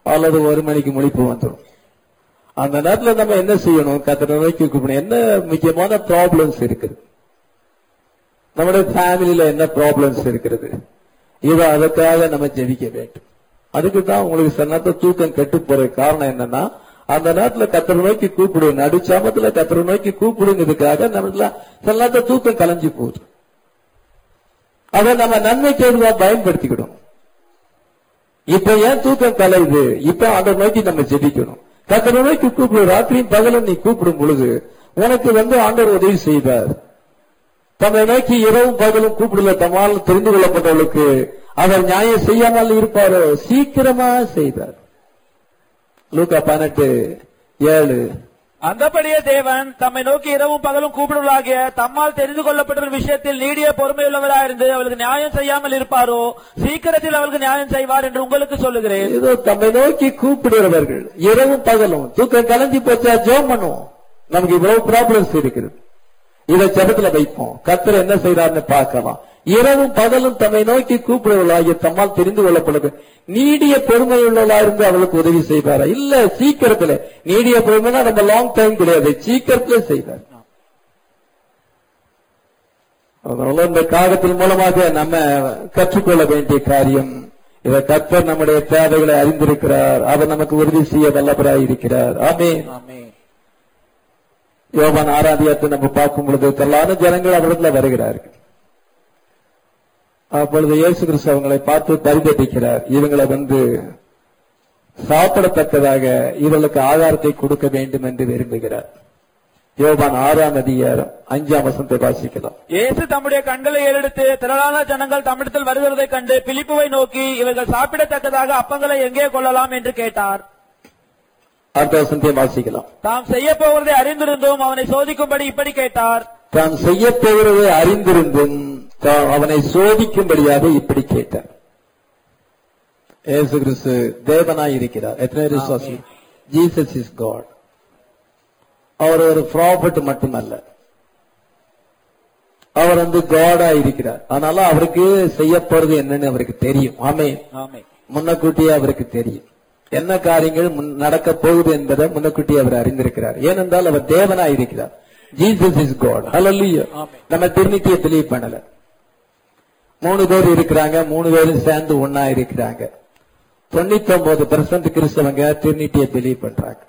அல்லது ஒரு மணிக்கு முழிப்பு வந்துடும். அந்த நேரத்துல நம்ம என்ன செய்யணும்? கர்த்தரை நோக்கி கூப்பிடணும். என்ன முக்கியமான ப்ராப்ளம்ஸ் இருக்குது, நம்முடைய ஃபேமிலியில என்ன ப்ராப்ளம்ஸ் இருக்கிறது, இதை அதற்காக நம்ம ஜெபிக்க வேண்டும். அதுக்கு தான் உங்களுக்கு சில நேரத்தில் தூக்கம் கெட்டு போற காரணம் என்னன்னா, அந்த நேரத்துல கர்த்தரை நோக்கி கூப்பிடு, நடுச்சாமத்துல கர்த்தரை நோக்கி கூப்பிடுங்கிறதுக்காக நமக்கு சில நேரத்தில் தூக்கம் கலைஞ்சு போகுது. அதை நம்ம நன்மைக்கு எதுவா பயன்படுத்திக்கணும். இப்ப ஏன் தூக்கம் கலையுது? இப்ப அதை நோக்கி நம்ம ஜெபிக்கணும். கர்த்தரை நோக்கி கூப்பிடு. ராத்திரியும் பகலும் நீ கூப்பிடும் பொழுது உனக்கு வந்து ஆண்டவர் உதவி செய்வார். தம்மை நோக்கி இரவும் பகலும் கூப்பிடல தம்மால் தெரிந்து கொள்ளப்பட்டவர்களுக்கு அவர் நியாயம் செய்யாமல் இருப்பாரோ? சீக்கிரமா செய்தார். லூக்கா பதினெட்டு ஏழு. அந்தபடியே தேவன் தம்மை நோக்கி இரவும் பகலும் கூப்பிடுவதாகிய தம்மால் தெரிந்து கொள்ளப்பட்ட விஷயத்தில் நீடிய பொறுமையுள்ளவராயிருந்து அவளுக்கு நியாயம் செய்யாமல் இருப்பாரோ? சீக்கிரத்தில் அவளுக்கு நியாயம் செய்வார் என்று உங்களுக்கு சொல்லுகிறேன். இதோ தம்மை நோக்கி கூப்பிடுகிறவர்கள் இரவும் பகலும் தூக்கம் கலஞ்சி போச்சா ஜெபம் பண்ணுவோம். நமக்கு இவ்வளவு ப்ராப்ளம்ஸ் இருக்குது, இதை ஜெபத்துல வைப்போம். கர்த்தர் என்ன செய்யறாருன்னு பார்க்கலாம். இரவும் பகலும் தம்மை நோக்கி கூப்பிடுவர்களாகிய தம்மால் தெரிந்து கொள்ளப்படுது நீடிய பொறுமை உள்ளவர்களா இருந்து அவளுக்கு உதவி செய்வாரா? இல்ல, சீக்கிரத்துல. நீடிய பொறுமைனா நம்ம லாங் டைம் கிடையாது, சீக்கிரத்துல செய்வார். அதனால இந்த காலத்தின் மூலமாக நம்ம கற்றுக்கொள்ள வேண்டிய காரியம், இதை கர்த்தர் நம்முடைய தேவைகளை அறிந்திருக்கிறார், அவர் நமக்கு உறுதி செய்ய வல்லவராய் இருக்கிறார். ஆமென். யோவான் ஆராதியத்தை நம்ம பார்க்கும் பொழுது தள்ளான ஜனங்கள் அவரிடத்துல வருகிறார்கள். அப்பொழுது இயேசு கிறிஸ்து அவங்களை பார்த்து பரிதபிக்கிறார். இவங்களை வந்து சாப்பிடத்தக்கதாக இவர்களுக்கு ஆகாரத்தை கொடுக்க வேண்டும் என்று விரும்புகிறார். யோவான் ஆறாம் அதிகாரம் அஞ்சாம் வசனத்தை வாசிக்கலாம். இயேசு தம்முடைய கண்களை ஏறெடுத்து திரளான ஜனங்கள் தம்மிடத்தில் வருகிறதை கண்டு பிலிப்புவை நோக்கி, இவர்கள் சாப்பிடத்தக்கதாக அப்பங்களை எங்கே கொள்ளலாம் என்று கேட்டார். அடுத்த வசனத்தை வாசிக்கலாம். தாம் செய்ய போவதை அறிந்திருந்தும் அவனை சோதிக்கும்படி இப்படி கேட்டார். தாம் செய்ய போவதை அறிந்திருந்தும் அவனை சோதிக்கும்படியாக இப்படி கேட்டார். இயேசு கிறிஸ்து தேவனாய் இருக்கிறார். எத்தனை விசுவாசி? Jesus is God. அவர் ஒரு ப்ராஃபட் மட்டுமல்ல, அவர் வந்து காடா இருக்கிறார். அதனால அவருக்கு செய்ய போறது என்னன்னு அவருக்கு தெரியும். ஆமென். முன்னக்கூட்டியே அவருக்கு தெரியும் என்ன காரியங்கள் நடக்க போகுது என்பதை முன்னக்கூட்டியே அவர் அறிந்திருக்கிறார். ஏனென்றால் அவர் தேவனாய் இருக்கிறார். Jesus is God. ஹல்லேலூயா. நம்ம ட்ரினிட்டியை பிலீவ் பண்ணல. மூணு பேர் இருக்கிறாங்க, மூணு பேரும் சேர்ந்து ஒன்னா இருக்கிறாங்க. தொண்ணூத்தி ஒன்பது பெர்சென்ட் கிறிஸ்தவங்க ட்ரினிட்டியை பிலீவ் பண்றாங்க.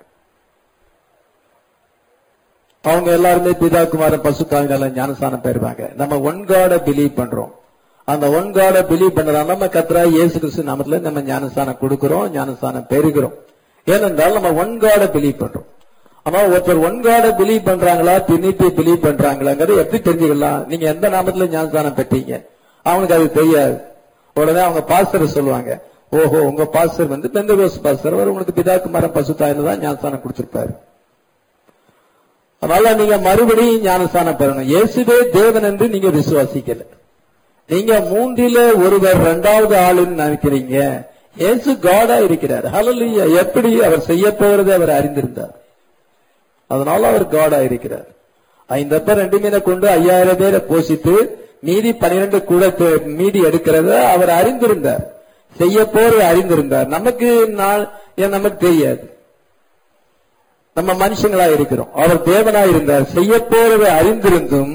அவங்க எல்லாருமே பிதா குமாரன் பசுத்தாவினால ஞானஸ்நானம் பெறுவாங்க. நம்ம ஒன் காட பிலீவ் பண்றோம். அந்த ஒன் காட பிலீவ் பண்றதால நம்ம கர்த்தராகிய இயேசு கிறிஸ்து நாமத்துல நம்ம ஞானஸ்நானம் கொடுக்கிறோம், ஞானஸ்நானம் பெறுகிறோம். ஏனென்றால் நம்ம ஒன் காட பிலீவ் பண்றோம். ஆனா ஒருத்தர் ஒன் காட பிலீவ் பண்றாங்களா, ட்ரினிட்டியை பிலீவ் பண்றாங்களாங்கிறது எப்படி தெரிஞ்சுக்கலாம்? நீங்க எந்த நாமத்துல ஞானஸ்நானம் பெற்றீங்க? அவனுக்கு அது தெரியாது. உடனே அவங்க பாஸ்டர் சொல்லுவாங்க, ஓஹோ உங்க பாஸ்டர் வந்து பெந்தகோஸ்து பாஸ்டர், அவர் உங்களுக்கு பிதா குமாரன் பசுத்தாவில தான் ஞானஸ்நானம் கொடுத்திருப்பாரு. அதனால நீங்க மறுபடியும் ஞானஸ்நானம் பெறணும். இயேசுவே தேவன் என்று நீங்க விசுவாசிக்கல. நீங்க மூன்றில ஒருவர் இரண்டாவது ஆளுன்னு நினைக்கிறீங்க. இயேசு காடா இருக்கிறார். ஹல்லேலூயா. எப்படி? அவர் செய்ய போறதை அவர் அறிந்திருந்தார். அதனால அவர் காடா இருக்கிறார். ஐந்தப்ப ரெண்டு மீனை கொண்டு ஐயாயிரம் பேரை போஷித்து மீதி பனிரெண்டு கூட மீதி எடுக்கிறத அவர் அறிந்திருந்தார். செய்ய போறது அறிந்திருந்தார். நமக்கு நமக்கு தெரியாது, நம்ம மனுஷங்களா இருக்கிறோம். அவர் தேவனா இருந்தார். செய்ய போறதை அறிந்திருந்தும்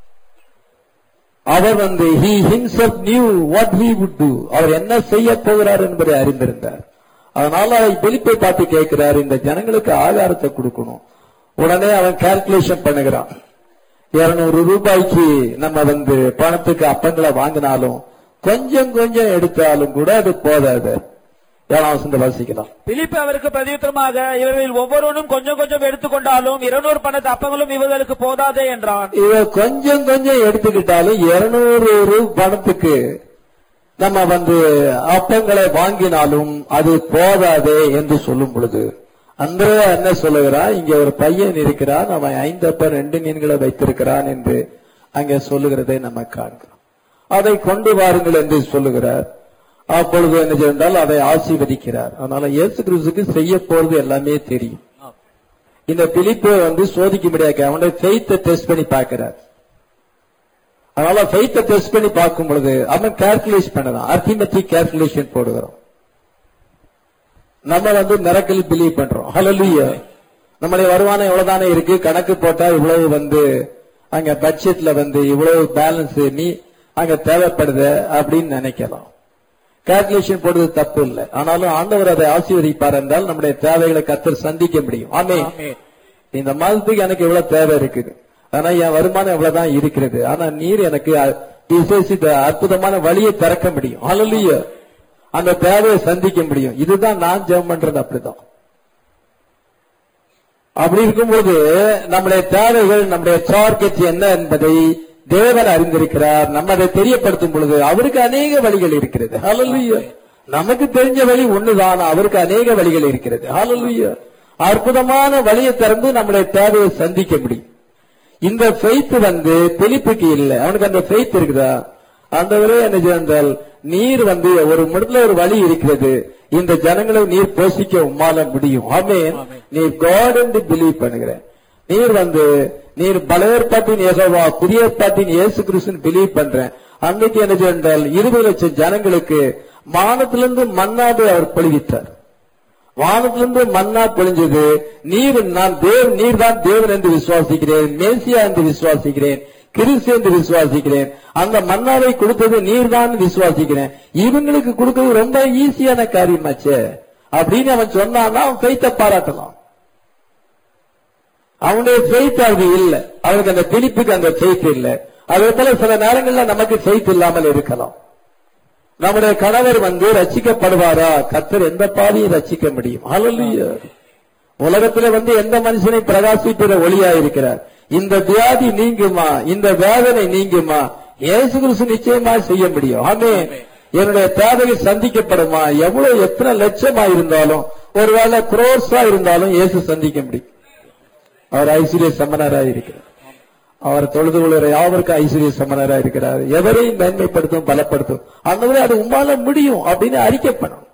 அவர் வந்து he himself knew what he would do. அவர் என்ன செய்ய போகிறார் என்பதை அறிந்திருந்தார். அதனால பிலிப்பை பார்த்து கேட்கிறார், இந்த ஜனங்களுக்கு ஆகாரத்தை கொடுக்கணும். உடனே அவன் கால்குலேஷன் பண்ணுகிறான். இருநூறு ரூபாய்க்கு நம்ம வந்து பணத்துக்கு அப்பங்களை வாங்கினாலும் கொஞ்சம் கொஞ்சம் எடுத்தாலும் கூட அது போதாது. வாசிக்கலாம். பிலிப்பு அவருக்கு பிரதியுத்தரமாக, இவர்கள் ஒவ்வொருவனும் கொஞ்சம் கொஞ்சம் எடுத்துக்கொண்டாலும் இருநூறு பணத்து அப்பங்களும் இவர்களுக்கு போதாதே என்றான். இவ கொஞ்சம் கொஞ்சம் எடுத்துக்கிட்டாலும் இருநூறு பணத்துக்கு நம்ம வந்து அப்பங்களை வாங்கினாலும் அது போதாதே என்று சொல்லும் பொழுது அன்றே என்ன சொல்லுகிறான்? இங்க ஒரு பையன் இருக்கிறான், அவன் ஐந்தப்ப ரெண்டு மீன்களை வைத்திருக்கிறான் என்று அங்கே சொல்லுகிறதை நம்ம காண்கிறோம். அதை கொண்டு வாருங்கள் என்று சொல்லுகிறார். அப்பொழுது என்ன செய்தால் அதை ஆசீர்வதிக்கிறார். அதனால இயேசு கிறிஸ்துக்கு செய்ய போறது எல்லாமே தெரியும். இந்த பிலிப்பை வந்து சோதிக்க முடியாது, அவனுடைய ஃபெய்த்தை டெஸ்ட் பண்ணி பார்க்கிறார். அதனால ஃபெய்த்தை டெஸ்ட் பண்ணி பார்க்கும் பொழுது அவன் கால்குலேஷன் பண்ணலாம், அர்த்தமெட்டிக் கால்குலேஷன் போடுகிறோம். நம்ம வந்து மிரக்கல் பிலீவ் பண்றோம். ஹல்லேலூயா. நம்முடைய வருமானம் எவ்வளவுதானே இருக்கு, கணக்கு போட்டா இவ்வளவு வந்து அங்க பட்ஜெட்ல வந்து இவ்வளவு பேலன்ஸ் நீ அங்க தேவைப்படுது அப்படின்னு நினைக்கலாம். கால்குலேஷன் போடுறது தப்பு இல்லை. ஆனாலும் ஆண்டவர் அதை ஆசீர்வதிப்பார் என்றால் நம்முடைய தேவைகளை கர்த்தர் சந்திக்க முடியும். ஆமென். இந்த மாதத்துக்கு எனக்கு இவ்வளவு தேவை இருக்குது, ஆனா என் வருமானம் எவ்வளவுதான் இருக்கிறது, ஆனா நீர் எனக்கு விசேஷித்த அற்புதமான வழியை திறக்க முடியும். ஹல்லேலூயா. அந்த தேவையை சந்திக்க முடியும். இதுதான் நான் ஜெபம் பண்றது. அப்படிதான். அப்படி இருக்கும்போது நம்முடைய தேவைகள், நம்முடைய டார்கெட் என்ன என்பதை தேவன் அறிந்திருக்கிறார். நம்ம அதை தெரியப்படுத்தும் பொழுது அவருக்கு அநேக வழிகள் இருக்கிறது. ஹல்லேலூயா. நமக்கு தெரிஞ்ச வழி ஒண்ணுதான், அவருக்கு அநேக வழிகள் இருக்கிறது. ஹல்லேலூயா. அற்புதமான வழியை திறந்து நம்முடைய தேவையை சந்திக்க முடியும். இந்த ஃபெய்த் வந்து பிலிப்புக்கு இல்லை, அவனுக்கு அந்த ஃபெய்த் இருக்குதா? ஆண்டவரே என்ன செய்தால் நீர் வந்து ஒரு இடத்துல ஒரு வழி இருக்கிறது, இந்த ஜனங்களை நீர் போஷிக்க உம்மால முடியும். ஆமென். நீர் காட் என்று பிலீவ் பண்ணுகிற நீர் வந்து நீர் பழைய ஏற்பாட்டின் யெகோவா, புதிய ஏற்பாட்டின் இயேசு கிறிஸ்துவின் பிலீவ் பண்ற அன்னைக்கு என்ன செய்தால் இருபது லட்சம் ஜனங்களுக்கு வானத்திலிருந்து மன்னாவை அவர் பொழிவித்தார். வானத்திலிருந்து மன்னா பொழிஞ்சது. நீர் நான் தேவ் நீர் தான் தேவன் என்று விசுவாசிக்கிறேன், மேசியா என்று விசுவாசிக்கிறேன், கிறிஸ்து என்று விசுவாசிக்கிறேன். அந்த மன்னாவை கொடுத்தது நீர் தான் விசுவாசிக்கிறேன். இவங்களுக்கு கொடுக்கிறது ரொம்ப ஈஸியான காரியமாச்சே அப்படின்னு அவன் சொன்னான்னா அவன் ஃபெய்த்தை பாராட்டலாம். அவனுடைய ஃபெய்த் அது இல்லை, அவனுக்கு அந்த பிடிப்புக்கு அந்த ஃபெய்த் இல்லை. அதே போல சில நேரங்களில் நமக்கு ஃபெய்த் இல்லாமல் இருக்கலாம். நம்முடைய கணவர் வந்து ரட்சிக்கப்படுவாரா? கர்த்தர் எந்த பாவியை ரட்சிக்க முடியும்? ஹல்லேலூயா. உலகத்துல வந்து எந்த மனுஷனை பிரகாசிக்கிற ஒளியா இருக்கிறார். இந்த வியாதி நீங்குமா, இந்த வேதனை நீங்குமா? இயேசு கிறிஸ்து நிச்சயமா செய்ய முடியும். ஆமென். என்னுடைய தேவை சந்திக்கப்படுமா? எவ்வளவு எத்தனை லட்சமா இருந்தாலும், ஒருவேளை குரோர்ஸா இருந்தாலும் இயேசு சந்திக்க முடியும். அவர் ஐஸ்வர்ய சமணராக இருக்கிறார். அவர் தொழுது கொள்கிற யாவருக்கு ஐஸ்வர்ய சமணராக இருக்கிறார். எவரையும் மேன்மைப்படுத்தும் பலப்படுத்தும். அந்த மாதிரி அது உம்மால முடியும் அப்படின்னு அறிக்கை பண்ணணும்.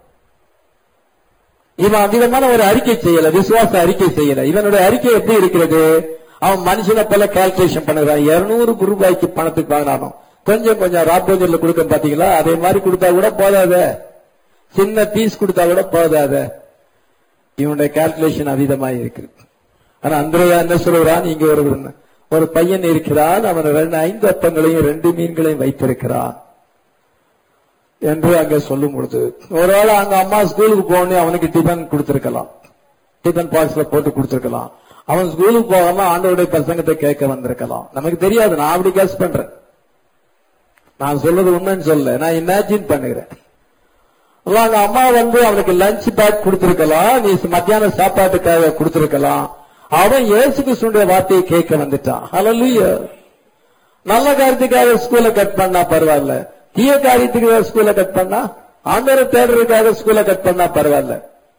இவன் அதிகமான ஒரு அறிக்கை செய்யல, விசுவாச அறிக்கை செய்யல. இவனுடைய அறிக்கை எப்படி இருக்கிறது? அவன் மனுஷனை போல கால்குலேஷன் பண்ணுறான். இருநூறு ரூபாய்க்கு பணத்துக்கு வாங்கினாலும் கொஞ்சம் கொஞ்சம் ராப்போஜர்ல கொடுக்க பாத்தீங்களா? அதே மாதிரி கொடுத்தா கூட போதாத, சின்ன பீஸ் கொடுத்தா கூட போதாத. இவனுடைய கால்குலேஷன் அதிகமாக இருக்கு. ஆனா அன்றைய என்ன சொல்றான்? இங்க ஒரு ஒரு பையன் இருக்கிறான், அவன் ரெண்டு ஐந்து அப்பங்களையும் ரெண்டு மீன்களையும் வைத்திருக்கிறான் என்று அங்க சொல்லும் பொழுது, ஒருவேளை அங்க அம்மா ஸ்கூலுக்கு போகணும், அவனுக்கு டிபன் கொடுத்திருக்கலாம், டிபன் பாக்ஸ்ல போட்டு கொடுத்திருக்கலாம். அவன் ஸ்கூலுக்கு போகாம ஆண்டவருடைய பிரசங்கத்தை கேட்க வந்திருக்கலாம். நமக்கு தெரியாது. நான் அப்படி கெஸ் பண்றேன். நான் சொல்றது உண்மைன்னு சொல்ல, நான் இமேஜின் பண்ணுகிறேன். அங்க அம்மா வந்து அவனுக்கு லஞ்ச் பேக் கொடுத்திருக்கலாம், நீ மத்தியான சாப்பாட்டுக்காக கொடுத்திருக்கலாம். அவன் இயேசு கிறிஸ்துவின் வார்த்தையை கேட்க வந்துட்டான். ஹல்லேலூயா. நல்ல காரியத்துக்காக ஸ்கூலை கட் பண்ணா பரவாயில்ல, தீய காரியத்துக்கு ஸ்கூலை கட் பண்ணா, ஆண்டவரை தேடுறதுக்காக ஸ்கூலை கட் பண்ணா பரவாயில்ல.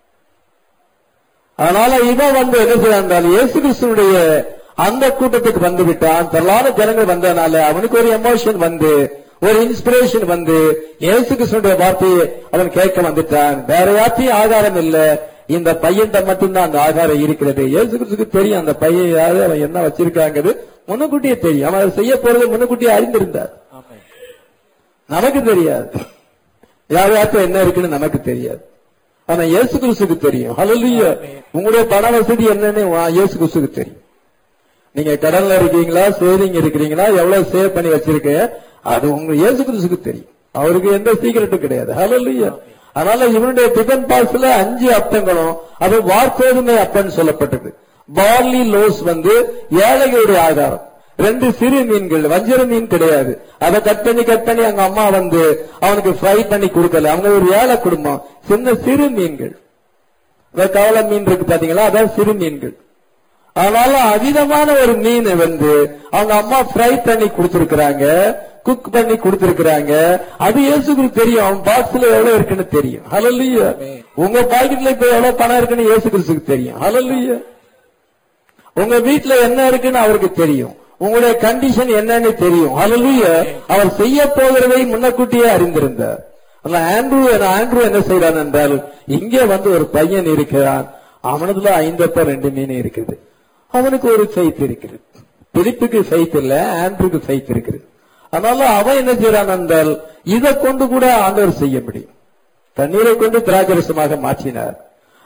அதனால இவன் வந்து என்ன செய்யறான்? இயேசு கிறிஸ்துடைய அந்த கூட்டத்துக்கு வந்து விட்டான். திரளான ஜனங்கள் வந்ததுனால அவனுக்கு ஒரு எமோஷன் வந்து, ஒரு இன்ஸ்பிரேஷன் வந்து இயேசு கிறிஸ்துடைய வார்த்தையை அவன் கேட்க வந்துட்டான். வேற யார்த்தையும் ஆதாரம் இல்ல, இந்த பையன் மட்டும்தான் அந்த ஆகாரம் இருக்கிறது. இயேசு கிறிஸ்துக்கு தெரியும் அந்த பையன் யாரு, அவன் என்ன வச்சிருக்காங்கிறது முன்னுக்கூட்டியே தெரியும். அவன் செய்ய போறது முன்னுக்கூட்டியே அறிந்திருந்தார். நமக்கு தெரியாது, யார் யார்த்த என்ன இருக்குன்னு நமக்கு தெரியாது. ஆனா இயேசு கிறிஸ்துக்கு தெரியும். ஹல்லேலூயா. உங்களுடைய பண வசதி என்னன்னு இயேசு கிறிஸ்துக்கு தெரியும். நீங்க கடன்ல இருக்கீங்களா, சேவிங் இருக்கிறீங்களா, எவ்வளவு சேவ் பண்ணி வச்சிருக்க, அது உங்க இயேசு கிறிஸ்துக்கு தெரியும். அவருக்கு எந்த சீக்கிரட்டும் கிடையாது. ஹல்லேலூயா. அதனால இவனுடைய டிபன் பாக்ஸ்ல அஞ்சு அப்பங்களும், அது வார்கோதுமை அப்பன்னு சொல்லப்பட்டது. பார்லி லோஸ் வந்து ஏழைகளுடைய ஆகாரம். ரெண்டு சிறு மீன்கள், வஞ்சர மீன் கிடையாது. அதை கட் பண்ணி கட் பண்ணி அவங்க அம்மா வந்து அவனுக்கு ஃப்ரை பண்ணி கொடுக்கல. அவங்க ஒரு ஏழை குடும்பம். சின்ன சிறு மீன்கள், கவலை மீன் இருக்கு பாத்தீங்களா, அதான் சிறு மீன்கள். அதனால அதிகமான ஒரு மீன் வந்து அவங்க அம்மா ஃப்ரை பண்ணி கொடுத்திருக்கிறாங்க, குக் பண்ணி கொடுத்திருக்கிறாங்க. அது இயேசுக்கு தெரியும். அவன் பாக்ஸ்ல எவ்வளவு இருக்குன்னு தெரியும். ஹல்லேலூயா. உங்க பாக்கெட்ல இப்ப எவ்வளவு பணம் இருக்குன்னு இயேசு கிறிஸ்துக்கு தெரியும். ஹல்லேலூயா. உங்க வீட்டுல என்ன இருக்குன்னு அவருக்கு தெரியும். உங்களுடைய கண்டிஷன் என்னன்னு தெரியும். ஹல்லேலூயா. அவர் செய்ய போகிறதை முன்னக்கூட்டியே அறிந்திருந்தார். ஆண்ட்ரூ ஆண்ட்ரூ என்ன செய்யறான் என்றால், இங்கே வந்து ஒரு பையன் இருக்கிறான், அவனதுல ஐந்தப்ப ரெண்டு மீன் இருக்குது. அவனுக்கு ஒரு ஃபெய்த் இருக்குது. பிலிப்புக்கு ஃபெய்த் இல்ல, ஆண்ட்ரூக்கு ஃபெய்த் இருக்குது. அதனால அவன் என்ன செய்யறான் என்றால், இதை கொண்டு கூட ஆண்டவர் செய்ய முடியும். தண்ணீரை கொண்டு திராட்சரசமாக மாற்றினார்.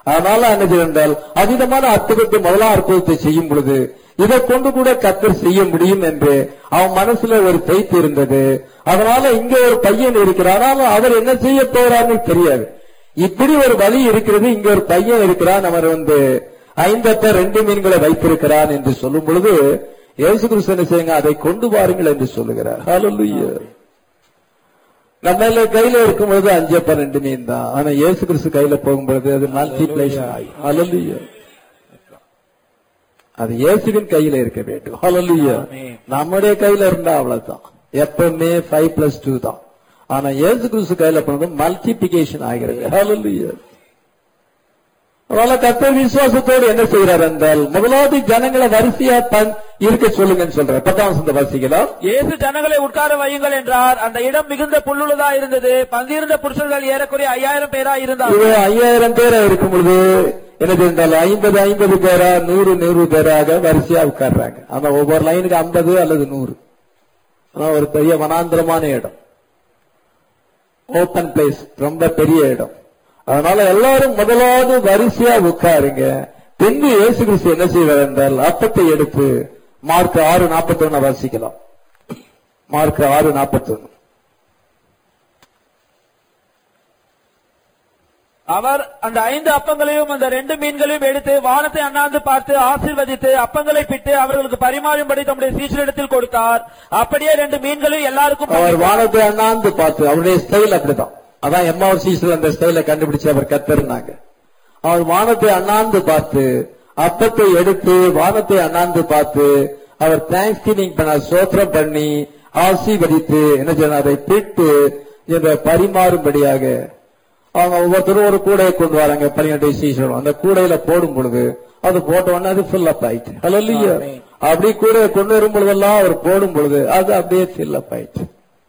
அதனால என்ன செய்தால் அதீதமான அற்புதத்தை முதலாம் அற்புதத்தை செய்யும் பொழுது இதை கொண்டு கூட கர்த்தர் செய்ய முடியும் என்று அவன் மனசுல ஒரு பெய்த்து இருந்தது. அதனால இங்க ஒரு பையன் இருக்கிறார், ஆனாலும் அவர் என்ன செய்ய போறாருன்னு தெரியாது. இப்படி ஒரு வழி இருக்கிறது, இங்க ஒரு பையன் இருக்கிறான், அவர் வந்து ஐம்பத்த ரெண்டு மீன்களை வைத்திருக்கிறான் என்று சொல்லும் பொழுது இயேசு கிறிஸ்து என்ன செய்யுங்க, அதை கொண்டு வாருங்கள் என்று சொல்லுகிறார். ஹல்லேலூயா. நம்ம கையில இருக்கும் பொழுது அஞ்சப்ப ரெண்டு மீன் தான், ஆனா இயேசு கிறிஸ்து கையில போகும்பொழுது அது மல்டிப்ளேஷன் ஆகி. ஹல்லேலூயா. அது இயேசுவின் கையில இருக்க வேண்டும். ஹல்லேலூயா. நம்முடைய கையில இருந்தா அவ்வளவுதான், எப்பவுமே ஃபைவ் பிளஸ் டூ தான். ஆனா இயேசு கிறிஸ்து கையில போனது மல்டிபிகேஷன் ஆகிறது. ஹல்லேலூயா. அதனால கர்த்தர் விசுவாசத்தோடு என்ன செய்யறார் என்றால் முதலாவது ஜனங்களை வரிசையா இருக்க சொல்லுங்கன்னு சொல்றார். பத்தாம் வசனத்தை வாசிக்கலாம். இயேசு ஜனங்களை உட்கார வையுங்கள் என்றார். அந்த இடம் மிகுந்த புல்லுள்ளதா இருந்தது. பந்திருந்த புருஷர்கள் ஏறக்குறைய ஐயாயிரம் பேரா இருந்தார்கள். ஐயாயிரம் பேரா இருக்கும் பொழுது என்ன செய்தால் ஐம்பது ஐம்பது பேரா நூறு நூறு பேராக வரிசையா உட்கார்றாங்க. ஆனா ஒவ்வொரு லைனுக்கு ஐம்பது அல்லது நூறு. ஆனா ஒரு பெரிய வனாந்திரமான இடம், ஓபன் பிளேஸ், ரொம்ப பெரிய இடம். அதனால எல்லாரும் முதலாவது வரிசையா உட்காருங்க. பின்பு இயேசு கிறிஸ்து என்ன செய்வார் என்றால் அப்பத்தை எடுத்து மார்க் ஆறு நாற்பத்தி ஒன்னு வாசிக்கலாம். மார்க் ஆறு நாற்பத்தி ஒன்னு. அவர் அந்த ஐந்து அப்பங்களையும் அந்த ரெண்டு மீன்களையும் எடுத்து வானத்தை அண்ணாந்து பார்த்து ஆசீர்வதித்து அப்பங்களை பிட்டு அவர்களுக்கு பரிமாறும்படி தம்முடைய சீஷரிடத்தில் கொடுத்தார். அப்படியே ரெண்டு மீன்களையும் எல்லாருக்கும் அவர் வானத்தை அண்ணாந்து பார்த்து, அவருடைய ஸ்டைல் அப்படிதான். அதான் எம்மாவூர் சீசர் அந்த ஸ்டைல கண்டுபிடிச்சு அவர் கத்தர்னாங்க. அவர் வானத்தை அண்ணாந்து பார்த்து அப்பத்தை எடுத்து வானத்தை அண்ணாந்து பார்த்து அவர் தேங்க்ஸ் கிவிங் பண்ண சோத்திரம் பண்ணி ஆசீர்வதித்து என்ன செய்ய அதை பிட்டு என்ற பரிமாறும்படியாக அவங்க ஒவ்வொருத்தரும் ஒரு கூடையை கொண்டு வராங்க. பன்னிரண்டு சீசரும் அந்த கூடையில போடும் பொழுது அது போட்ட உடனே அது ஃபில் அப் ஆயிட்டு. ஹல்லேலூயா. அப்படி கூடையை கொண்டு வரும் பொழுதெல்லாம் அவர் போடும் பொழுது அது அப்படியே ஃபில் அப் ஆயிட்டு.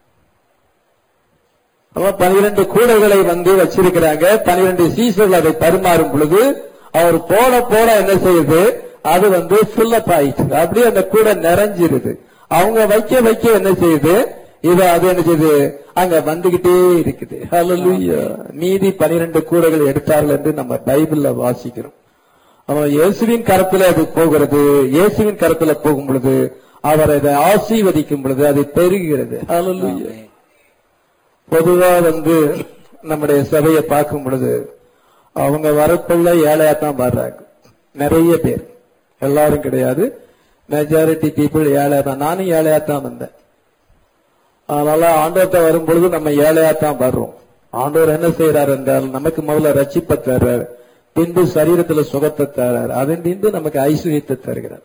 பனிரெண்டு கூடைகளை வந்து வச்சிருக்கிறாங்க. பனிரெண்டு சீசர்கள் அதை பரிமாறும் பொழுது அவர் போட போட என்ன செய்யுது, அது வந்து ஃபில் அப் ஆயிடுச்சு. அப்படியே அந்த கூடை நிறைஞ்சிருது. அவங்க வைக்க வைக்க என்ன செய்யுது, இது அது என்ன செய்யுது, அங்க வந்துகிட்டே இருக்குது. ஹல்லேலூயா. மீதி பனிரெண்டு கூடைகள் எடுத்தார்கள் என்று நம்ம பைபிள்ல வாசிக்கிறோம். அவன் இயேசுவின் கரத்துல அது போகிறது. இயேசுவின் கரத்துல போகும் பொழுது அவர் அதை ஆசீர்வதிக்கும் பொழுது அது பெருகிறது. ஹல்லேலூயா. பொதுவா வந்து நம்முடைய சபையை பார்க்கும் பொழுது அவங்க வரக்குள்ள ஏழையாத்தான் வர்றாங்க. நிறைய பேர், எல்லாரும் கிடையாது, மெஜாரிட்டி பீப்புள் ஏழையாத்தான். நானும் ஏழையாத்தான் வந்தேன். அதனால ஆண்டவர்கிட்ட வரும் பொழுது நம்ம ஏழையாத்தான் வர்றோம். ஆண்டவர் என்ன செய்யறாரு என்றால் நமக்கு முதல்ல ரட்சிப்பை தர்றார், பின்பு சரீரத்துல சுகத்தை தர்றார், அதன் பின்பு நமக்கு ஐஸ்வர்யத்தை தருகிறார்.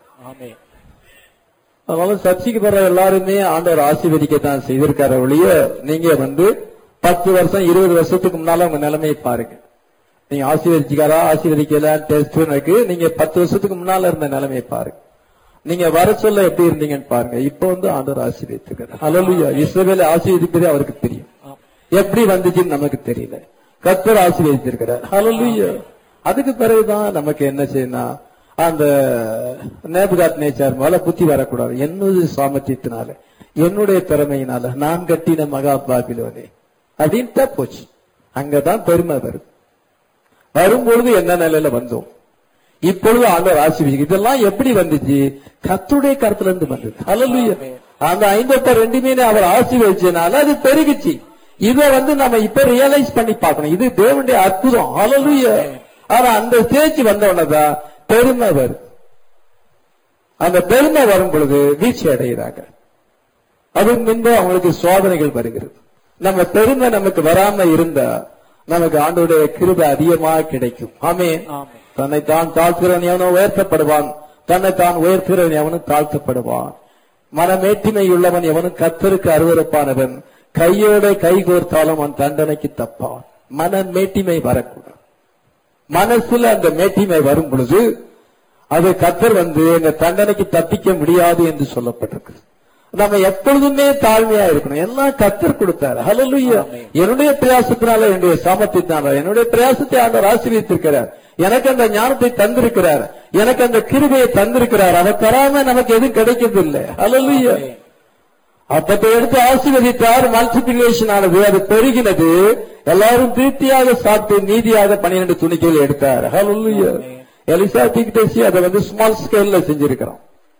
அதனால சர்ச்சைக்கு வர்ற எல்லாருமே ஆண்டவர் ஆசீர்வதிக்கத்தான் செய்திருக்காரு ஒழிய நீங்க வந்து பத்து வருஷம் இருபது வருஷத்துக்கு முன்னால உங்க நிலைமையை பாருங்க. நீங்க ஆசீர்வதிச்சுக்காரா ஆசீர்வதிக்கல டெஸ்ட் இருக்கு. நீங்க பத்து வருஷத்துக்கு முன்னால இருந்த நிலைமையை பாருங்க. நீங்க வர சொல்ல எப்படி இருந்தீங்கன்னு பாருங்க. இப்ப வந்து ஆண்டவர் ஆசீர்வதித்திருக்காரு. ஹல்லேலூயா. இஸ்ரவேலை ஆசீர்வதிப்பதே அவருக்கு தெரியும், எப்படி வந்துச்சுன்னு நமக்கு தெரியல. கர்த்தர் ஆசீர்வதித்திருக்கிறார். ஹல்லேலூயா. அதுக்கு பிறகுதான் நமக்கு என்ன செய்யணும், அந்த நேபுகாத் நேச்சார் மேல புத்தி வரக்கூடாது. என்னுடைய சாமர்த்தியத்தினால என்னுடைய திறமையினால நான் கட்டின மகா பாபிலோனே அப்படின்ட்டு போச்சு. அங்கதான் பெருமை வரும். வரும்பொழுது என்ன நிலையில வந்தோம், இப்பொழுது ஆண்டவர் ஆசீர்வதிக்கு. இதெல்லாம் எப்படி வந்துச்சு, கர்த்தருடைய கருத்துல இருந்து வந்தது. ஹல்லேலூயா. அந்த ஐம்பத்தி ரெண்டு மீன் அவர் ஆசீர்வதிச்சனால அது பெருகிச்சு. இத வந்து நம்ம இப்ப ரியலைஸ் பண்ணி பார்க்கணும், இது தேவனுடைய அற்புதம். ஹல்லேலூயா. ஆனா அந்த ஸ்டேஜ் வந்த உடனேதான் பெருமை வரும். அந்த பெருமை வரும் பொழுது வீழ்ச்சி அடைகிறாங்க. அதுக்கு முன்பு அவங்களுக்கு சோதனைகள் வருகிறது. நம்ம பெருமை நமக்கு வராம இருந்தா நமக்கு ஆண்டவருடைய கிருபை அதிகமாக கிடைக்கும். ஆமென். தன்னைத்தான் தாழ்த்துகிறவன் எவனோ உயர்த்தப்படுவான், தன்னைத்தான் உயர்த்துகிறவன் எவனும் தாழ்த்தப்படுவான். மனமேட்டிமை உள்ளவன் எவனும் கர்த்தருக்கு அருவருப்பானவன், கையோட கை கோர்த்தாலும் அவன் தண்டனைக்கு தப்பான். மனமேட்டிமை வரக்கூடாது. மனசுல அந்த மேட்டிமை வரும் பொழுது அது கர்த்தர் வந்து எங்க தண்டனைக்கு தப்பிக்க முடியாது என்று சொல்லப்பட்டிருக்கு. நம்ம எப்பொழுதுமே தாழ்மையா இருக்கணும். எல்லாம் கர்த்தர் கொடுத்தாரு. ஹல்லேலூயா. என்னுடைய பிரயாசத்தினால, என்னுடைய சாமர்த்தியத்தினால, என்னுடைய பிரயாசத்தை ஆண்டவர் ஆசீர்வதித்திருக்கிறார். எனக்கு அந்த ஞானத்தை தந்திருக்கிறார், எனக்கு அந்த கிருபையை தந்திருக்கிறார். அதை தராம நமக்கு எதுவும் கிடைக்கிறது இல்லை. ஹல்லேலூயா. அப்பத்தை எடுத்து ஆசீர்வதித்தார். மல்டிபிளிகேஷன் ஆனது, அது பெருகினது. எல்லாரும் திருப்தியாக சாப்பிட்டு நீதியாக பன்னிரண்டு துணிக்கைகள் எடுத்தார். ஹல்லேலூயா. எலிசா தீர்க்கதரிசி அதை வந்து ஸ்மால் ஸ்கேல்ல செஞ்சிருக்கிறோம்.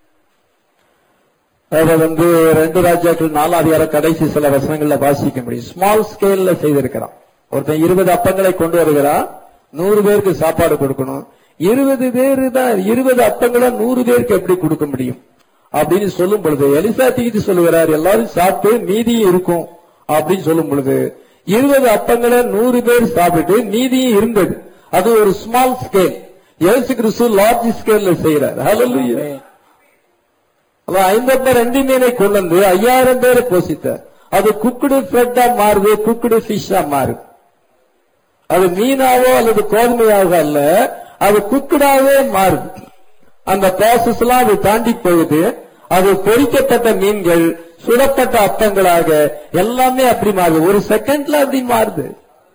அதை வந்து ரெண்டு ராஜாக்கள் நாலாவது கடைசி சில வசனங்கள்ல வாசிக்க முடியும். ஸ்மால் ஸ்கேல்ல செய்திருக்கிறான். ஒருத்தன் இருபது அப்பங்களை கொண்டு வருகிறான், நூறு பேருக்கு சாப்பாடு கொடுக்கணும். இருபது பேரு தான், இருபது அப்பங்களை நூறு பேருக்கு எப்படி கொடுக்க முடியும் அப்படின்னு சொல்லும் பொழுது எலிசா தீர்த்து சொல்லுகிறார், எல்லாரும் சாப்பிட்டு மீதியும் இருக்கும் அப்படின்னு சொல்லும் பொழுது இருபது அப்பங்களை நூறு பேர் சாப்பிட்டு மீதியும் இருந்தது. அது ஒரு ஸ்மால் ஸ்கேல். இயேசு கிறிஸ்து லார்ஜ் ஸ்கேல்ல செய்யறார். ஹல்லேலூயா. ஐம்பத்தி ரெண்டு மீனை கொண்டு வந்து ஐயாயிரம் பேரை போஷித்தார். அது குக்குடு பிரெட்டா மாறுது, குக்குடு பிஷ்ஷா மாறுது. அது மீனாவோ அல்லது கோதுமையாவோ அல்ல, அது குக்குடாவே மாறுது. அந்த ப்ராசஸ் எல்லாம் அது தாண்டி போகுது. அது பொரிக்கப்பட்ட மீன்கள் சுடப்பட்ட அப்பங்களாக எல்லாமே அப்படி மாறுது. ஒரு செகண்ட்ல அப்படி மாறுது.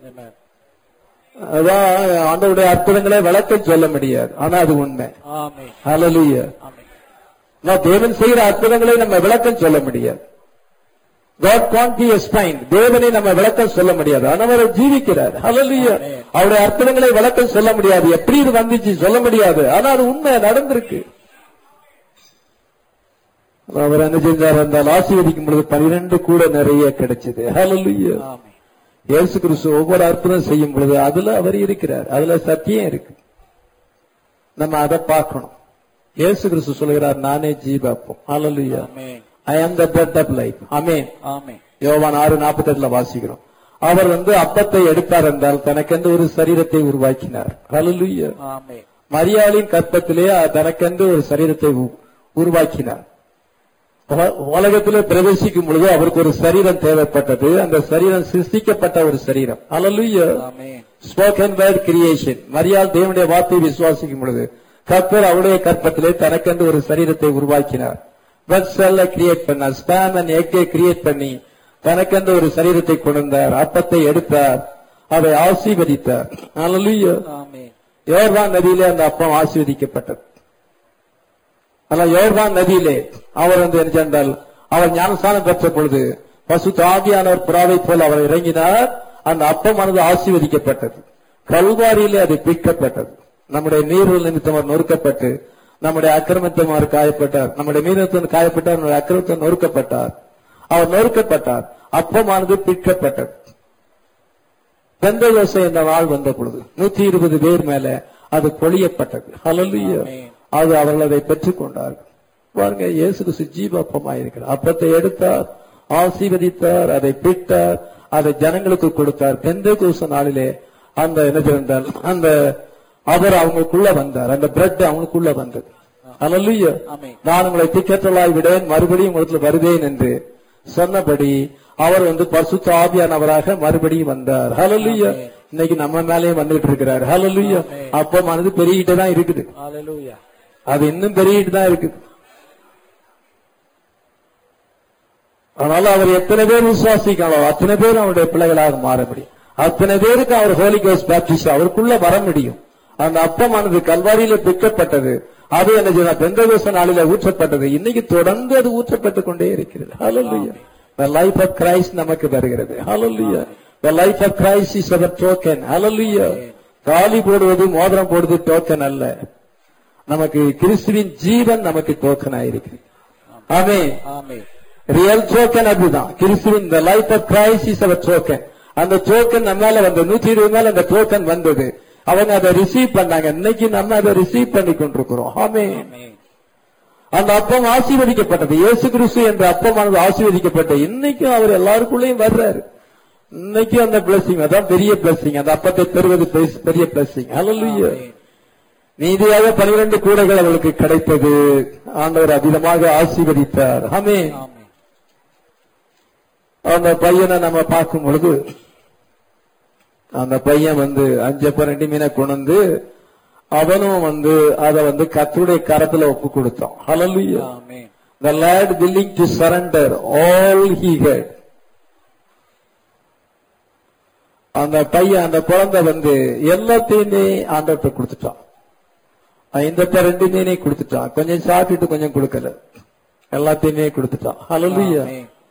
அதான் ஆண்டவருடைய அற்புதங்களை விளக்கம் சொல்ல முடியாது, ஆனா அது உண்மை. ஹல்லேலூயா. தேவன் செய்கிற அற்புதங்களை நம்ம விளக்கம் சொல்ல முடியாது. God can't be explained. தேவனை நம்ம விளக்கம் சொல்ல முடியாது, ஆனா அவர் ஜீவிக்கிறார். ஹல்லேலூயா. அவருடைய அற்புதங்களை விளக்கம் சொல்ல முடியாது, எப்படி இது வந்துச்சு சொல்ல முடியாது, ஆனா அது உண்மை, நடந்திருக்கு. அவர் என்ன செஞ்சார் என்றால் ஆசீர்வதிக்கும் பொழுது பனிரெண்டு கூட நிறைய கிடைச்சது. ஹல்லேலூயா. இயேசு கிறிஸ்து ஒவ்வொரு அற்புதம் செய்யும் பொழுது அதுல அவர் இருக்கிறார், அதுல சத்தியம் இருக்கு. நம்ம அதை பார்க்கணும். இயேசு கிறிஸ்து சொல்கிறார், நானே ஜீவாப்பம். ஹல்லேலூயா. I am the bread of life. ஆமென். ஆமென். யோவான் ஆறு நாற்பத்தி எட்டுல வாசிக்கிறோம். அவர் வந்து அப்பத்தை எடுத்தார் என்றால் தனக்கென்று ஒரு சரீரத்தை உருவாக்கினார். ஹல்லேலூயா. ஆமென். மரியாளின் கற்பத்திலே தனக்கென்று ஒரு சரீரத்தை உருவாக்கினார். உலகத்திலே பிரவேசிக்கும் பொழுது அவருக்கு ஒரு சரீரம் தேவைப்பட்டது. அந்த சரீரம் சிருஷ்டிக்கப்பட்ட ஒரு சரீரம். ஹல்லேலூயா. ஆமென். Spoken word creation. மரியாள் தேவனுடைய வார்த்தையை விசுவாசிக்கும் பொழுது கர்த்தர் அவருடைய கற்பத்திலே தனக்கென்று ஒரு சரீரத்தை உருவாக்கினார். செல்ல கிரியேட் பண்ணார், ஸ்பேம் அண்ட் எக்கை கிரியேட் பண்ணி தனக்கென்று ஒரு சரீரத்தை கொண்டார். அப்பத்தை எடுத்தார், அதை ஆசீர்வதித்தார். ஹல்லேலூயா. ஆமென். யோர்தான் நதியிலே அந்த அப்பம் ஆசீர்வதிக்கப்பட்டது. ஆனா யோர்தான் நதியிலே அவர் வந்து என்ன சென்றால், அவர் ஞானஸ்நானம் பெற்ற பொழுது பசுத்த ஆவியானவர் புறாவை போல் அவர் இறங்கினார். அந்த அப்பமானது ஆசீர்வதிக்கப்பட்டது. கல்வாரியிலே அது பிக்கப்பட்டது. நம்முடைய நீர்கள் நிமித்தம் அவர் நொறுக்கப்பட்டு நம்முடைய அக்கிரமத்தமார் காயப்பட்டார். நம்முடைய மீனத்துடன் காயப்பட்டார், நம்முடைய அக்கிரமத்துடன் நொறுக்கப்பட்டார். அவர் நொறுக்கப்பட்டார். அப்பமானது பிற்கப்பட்டது. பெந்தேகோஸ்தே என்ற நாள் வந்த பொழுது நூத்தி இருபது பேர் மேல அது பொழியப்பட்டது. ஹல்லேலூயா. அது அவர்கள் அதை பெற்றுக் கொண்டார்கள். பாருங்க, இயேசு கிறிஸ்து ஜீவாப்பமாயிருக்கிறார். அப்பத்தை எடுத்தார், ஆசீர்வதித்தார், அதை பிட்டார், அதை ஜனங்களுக்கு கொடுத்தார். பெந்தேகோஸ்தே நாளிலே அந்த என்ன செய்தால் அந்த அவர் அவங்களுக்குள்ள வந்தார். அந்த பிரெட் அவங்களுக்குள்ள வந்தது. ஹல்லேலூயா. நான் உங்களை திக்கற்றலாய் விடேன், மறுபடியும் உங்களுக்கு வருவேன் என்று சொன்னபடி அவர் வந்து பரிசுத்த ஆவியானவராக மறுபடியும் வந்தார். ஹல்லேலூயா. இன்னைக்கு நம்ம மேலேயும் வந்துட்டு இருக்கிறார். ஹல்லேலூயா. அப்பமானது பெருகிட்டு தான் இருக்குது. ஹல்லேலூயா. அது இன்னும் பெருகிட்டு தான் இருக்குது. அதனால அவர் எத்தனை பேர் விசுவாசிக்கலாம், அத்தனை பேர் அவருடைய பிள்ளைகளாக மாற முடியும். அத்தனை பேருக்கு அவர் ஹோலி கோஸ்ட் பேப்டிஸ்ட் அவருக்குள்ள வர முடியும். அந்த அப்பமானது கல்வாரியில பிற்கப்பட்டது. அது என்ன செய்ய பெந்தேகோஸ்தே நாளில ஊற்றப்பட்டது. இன்னைக்கு தொடர்ந்து அது ஊற்றப்பட்டுக் கொண்டே இருக்கிறது. ஹல்லேலூயா. The life of Christ நமக்கு வருகிறது. ஹல்லேலூயா. The life of Christ is our token. ஹல்லேலூயா. காலி போடுவது, மோதிரம் போடுவது டோக்கன் அல்ல. நமக்கு கிறிஸ்துவின் ஜீவன் நமக்கு டோக்கன் ஆயிருக்கிறது. ஆமென். ஆமென். ரியல் டோக்கன் அதுதான். கிறிஸ்துவின் the life of Christ is our token. அந்த டோக்கன் நம்ம மேல வந்த நூத்தி இருபது மேல அந்த டோக்கன் வந்தது. அவங்க அதை ரிசீவ் பண்ணாங்க. இன்னைக்கு நம்ம அதை ரிசீவ் பண்ணி கொண்டிருக்கிறோம். ஆமென். அந்த அப்பம் ஆசீர்வதிக்கப்பட்டது. இயேசு கிறிஸ்து என்ற அப்பமானது ஆசீர்வதிக்கப்பட்ட இன்னைக்கும் அவர் எல்லாருக்குள்ளேயும் வர்றாரு. இன்னைக்கு அந்த பிளஸிங் அதான் பெரிய பிளஸிங். அந்த அப்பத்தை பெறுவது பெரிய பிளஸிங். ஹல்லேலூயா. நீதியாக பனிரெண்டு கூடைகள் அவளுக்கு கிடைத்தது. ஆண்டவர் அதிகமாக ஆசீர்வதித்தார். ஆமென். அந்த பையனை நம்ம பார்க்கும் பொழுது அந்த பையன் வந்து அஞ்சப்ப ரெண்டு மீனை கொண்டு அவனும் வந்து அதை வந்து கர்த்தருடைய கரத்துல ஒப்பு கொடுத்தான். ஹல்லேலூயா. The lad willing to surrender all he had. அந்த பையன் அந்த குழந்தை வந்து எல்லாத்தையுமே ஆண்டவர்கிட்ட கொடுத்துட்டான். ஐந்தப்ப ரெண்டு மீனை கொடுத்துட்டான். கொஞ்சம் சாப்பிட்டுட்டு கொஞ்சம் கொடுக்கல, எல்லாத்தையுமே கொடுத்துட்டான். ஹல்லேலூயா.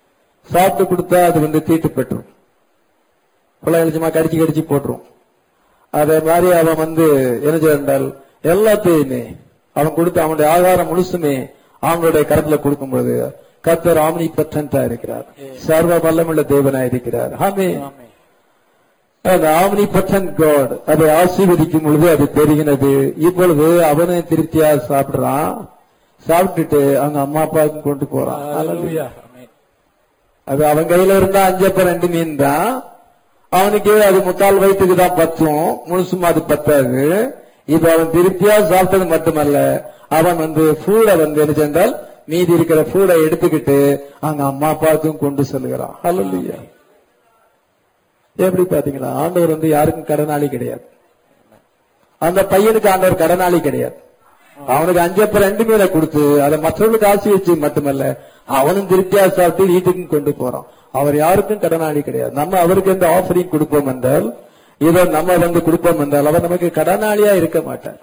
சாப்பிட்டு கொடுத்தா அது வந்து தீட்டு பெற்றும் கொலை எழுச்சமா கடிச்சு கடிச்சு போட்டுரும். அதே மாதிரி அவன் வந்து என்ன செய்தால் எல்லாத்தையுமே அவன் கொடுத்து அவனுடைய ஆகாரம் முழுசுமே அவனுடைய கரத்துல கொடுக்கும் பொழுது கர்த்தர் ஆம்னிபொட்டன்டா இருக்கிறார், சர்வ வல்லமுள்ள தேவனா இருக்கிறார். ஆமென். ஆம்னிபொட்டன்ட் காட் அதை ஆசீர்வதிக்கும் பொழுது அது தெரிகிறது. இப்பொழுது அவனை திருப்தியா சாப்பிடுறான், சாப்பிட்டுட்டு அவங்க அம்மா அப்பாவுக்கு கொண்டு போறான். அது அவன் கையில இருந்தா அஞ்சப்ப ரெண்டு மீன் தான், அவனுக்கு அது முக்கால் வயிற்றுக்கு தான் பத்தும், முழுசும் அது பத்தாது. இப்ப அவன் திருப்தியா சாப்பிட்டது மட்டுமல்ல, அவன் வந்து ஃபுட வந்து என்ன சென்றால் மீதி இருக்கிற ஃபுடை எடுத்துக்கிட்டு அவங்க அம்மா அப்பாவுக்கும் கொண்டு செல்கிறான். ஹல்லேலூயா. எப்படி பாத்தீங்களா? ஆண்டவர் வந்து யாருக்கும் கடனாளி கிடையாது. அந்த பையனுக்கு ஆண்டவர் கடனாளி கிடையாது. அவனுக்கு அஞ்சப்ப ரெண்டு மீனை கொடுத்து அதை மற்றவர்களுக்கு ஆசி வச்சு மட்டுமல்ல, அவனும் திருப்தியா சாப்பிட்டு வீட்டுக்கும் கொண்டு போறான். அவர் யாருக்கும் கடனாளி கிடையாது. நம்ம அவருக்கு எந்த ஆஃபரிங் கொடுப்போம் என்றால், இதை நம்ம வந்து கொடுப்போம் என்றால் அவர் நமக்கு கடனாளியா இருக்க மாட்டார்.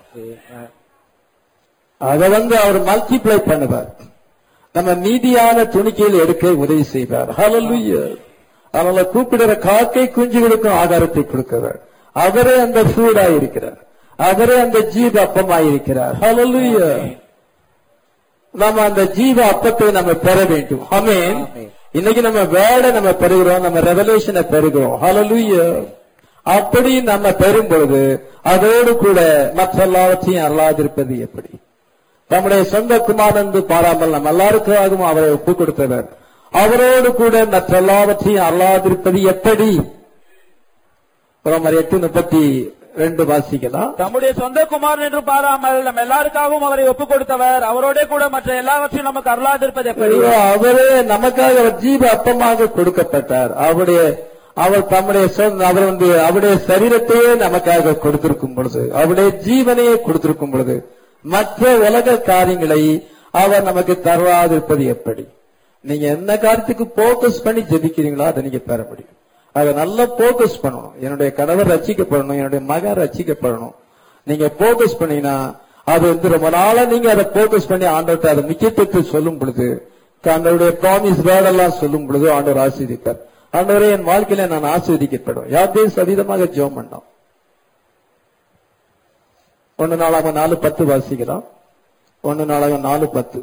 அதை வந்து அவர் மல்டிப்ளை பண்ணுவார், நம்ம மீதியான துணிக்கையில் எடுக்க உதவி செய்வார். ஹல்லேலூயா. அதனால கூப்பிடுற காக்கை குஞ்சுகளுக்கும் ஆகாரத்தை கொடுக்கிறார். அவரே அந்த ஃபுடா இருக்கிறார், அவரே அந்த ஜீவ அப்பமாயிருக்கிறார். ஹல்லேலூயா. நம்ம அந்த ஜீவ அப்பத்தை நம்ம பெற வேண்டும். ஆமென். இன்னைக்கு நம்ம வேர்டை நம்ம பெறுகிறோம், நம்ம ரெவலேஷனை பெறுகிறோம். ஹல்லேலூயா. அப்படி நம்ம பெறும் பொழுது அதோடு கூட மற்ற எல்லாவற்றையும் அல்லாதிருப்பது எப்படி? நம்முடைய சொந்த குமாரன் பாராமல் நம்ம எல்லாருக்காகவும் அவரை ஒப்பு கொடுத்தவர், அவரோடு கூட மற்ற எல்லாவற்றையும் அல்லாதிருப்பது எப்படி? ரோமர் எட்டு முப்பத்தி ரெண்டு வாசிக்கலாம். நம்முடைய சொந்த குமாரன் என்று பாராமல் நம்ம எல்லாருக்காகவும் அவரை ஒப்பு கொடுத்தவர், அவரோட கூட மற்ற எல்லாவற்றையும் நமக்கு அருளாதிருப்பது எப்படி? அவரே நமக்காக ஜீவ அப்பமாக கொடுக்கப்பட்டார். அவருடைய அவர் தம்முடைய அவர் வந்து அவருடைய சரீரத்தையே நமக்காக கொடுத்திருக்கும் பொழுது, அவருடைய ஜீவனையே கொடுத்திருக்கும் பொழுது மற்ற உலக காரியங்களை அவர் நமக்கு தருவாதிருப்பது எப்படி? நீங்க என்ன காரியத்துக்கு போக்கஸ் பண்ணி ஜெபிக்கிறீங்களோ அதை நீங்க பெற முடியும். அதை நல்லா போக்கஸ் பண்ணணும். என்னுடைய கணவர் ரட்சிக்கப்படணும், என்னுடைய மகன் ரட்சிக்கப்படணும். நீங்க போக்கஸ் பண்ணீங்கன்னா அது வந்து ரொம்ப நாளா நீங்க அதை போக்கஸ் பண்ணி ஆண்டவர்கிட்ட அதை முக்கியத்துவத்தை சொல்லும் பொழுது, ஆண்டவருடைய ப்ராமிஸ் வேர்டெல்லாம் சொல்லும் பொழுது ஆண்டவர் ஆசீர்வதிப்பார். ஆண்டவரே என் வாழ்க்கையில நான் ஆசீர்வதிக்கப்படும். யாருடைய சதீதமாக ஜெபம் பண்ணோம். ஒன்னு நாளாக நாலு பத்து வாசிக்கலாம். ஒன்னு நாளாக நாலு பத்து.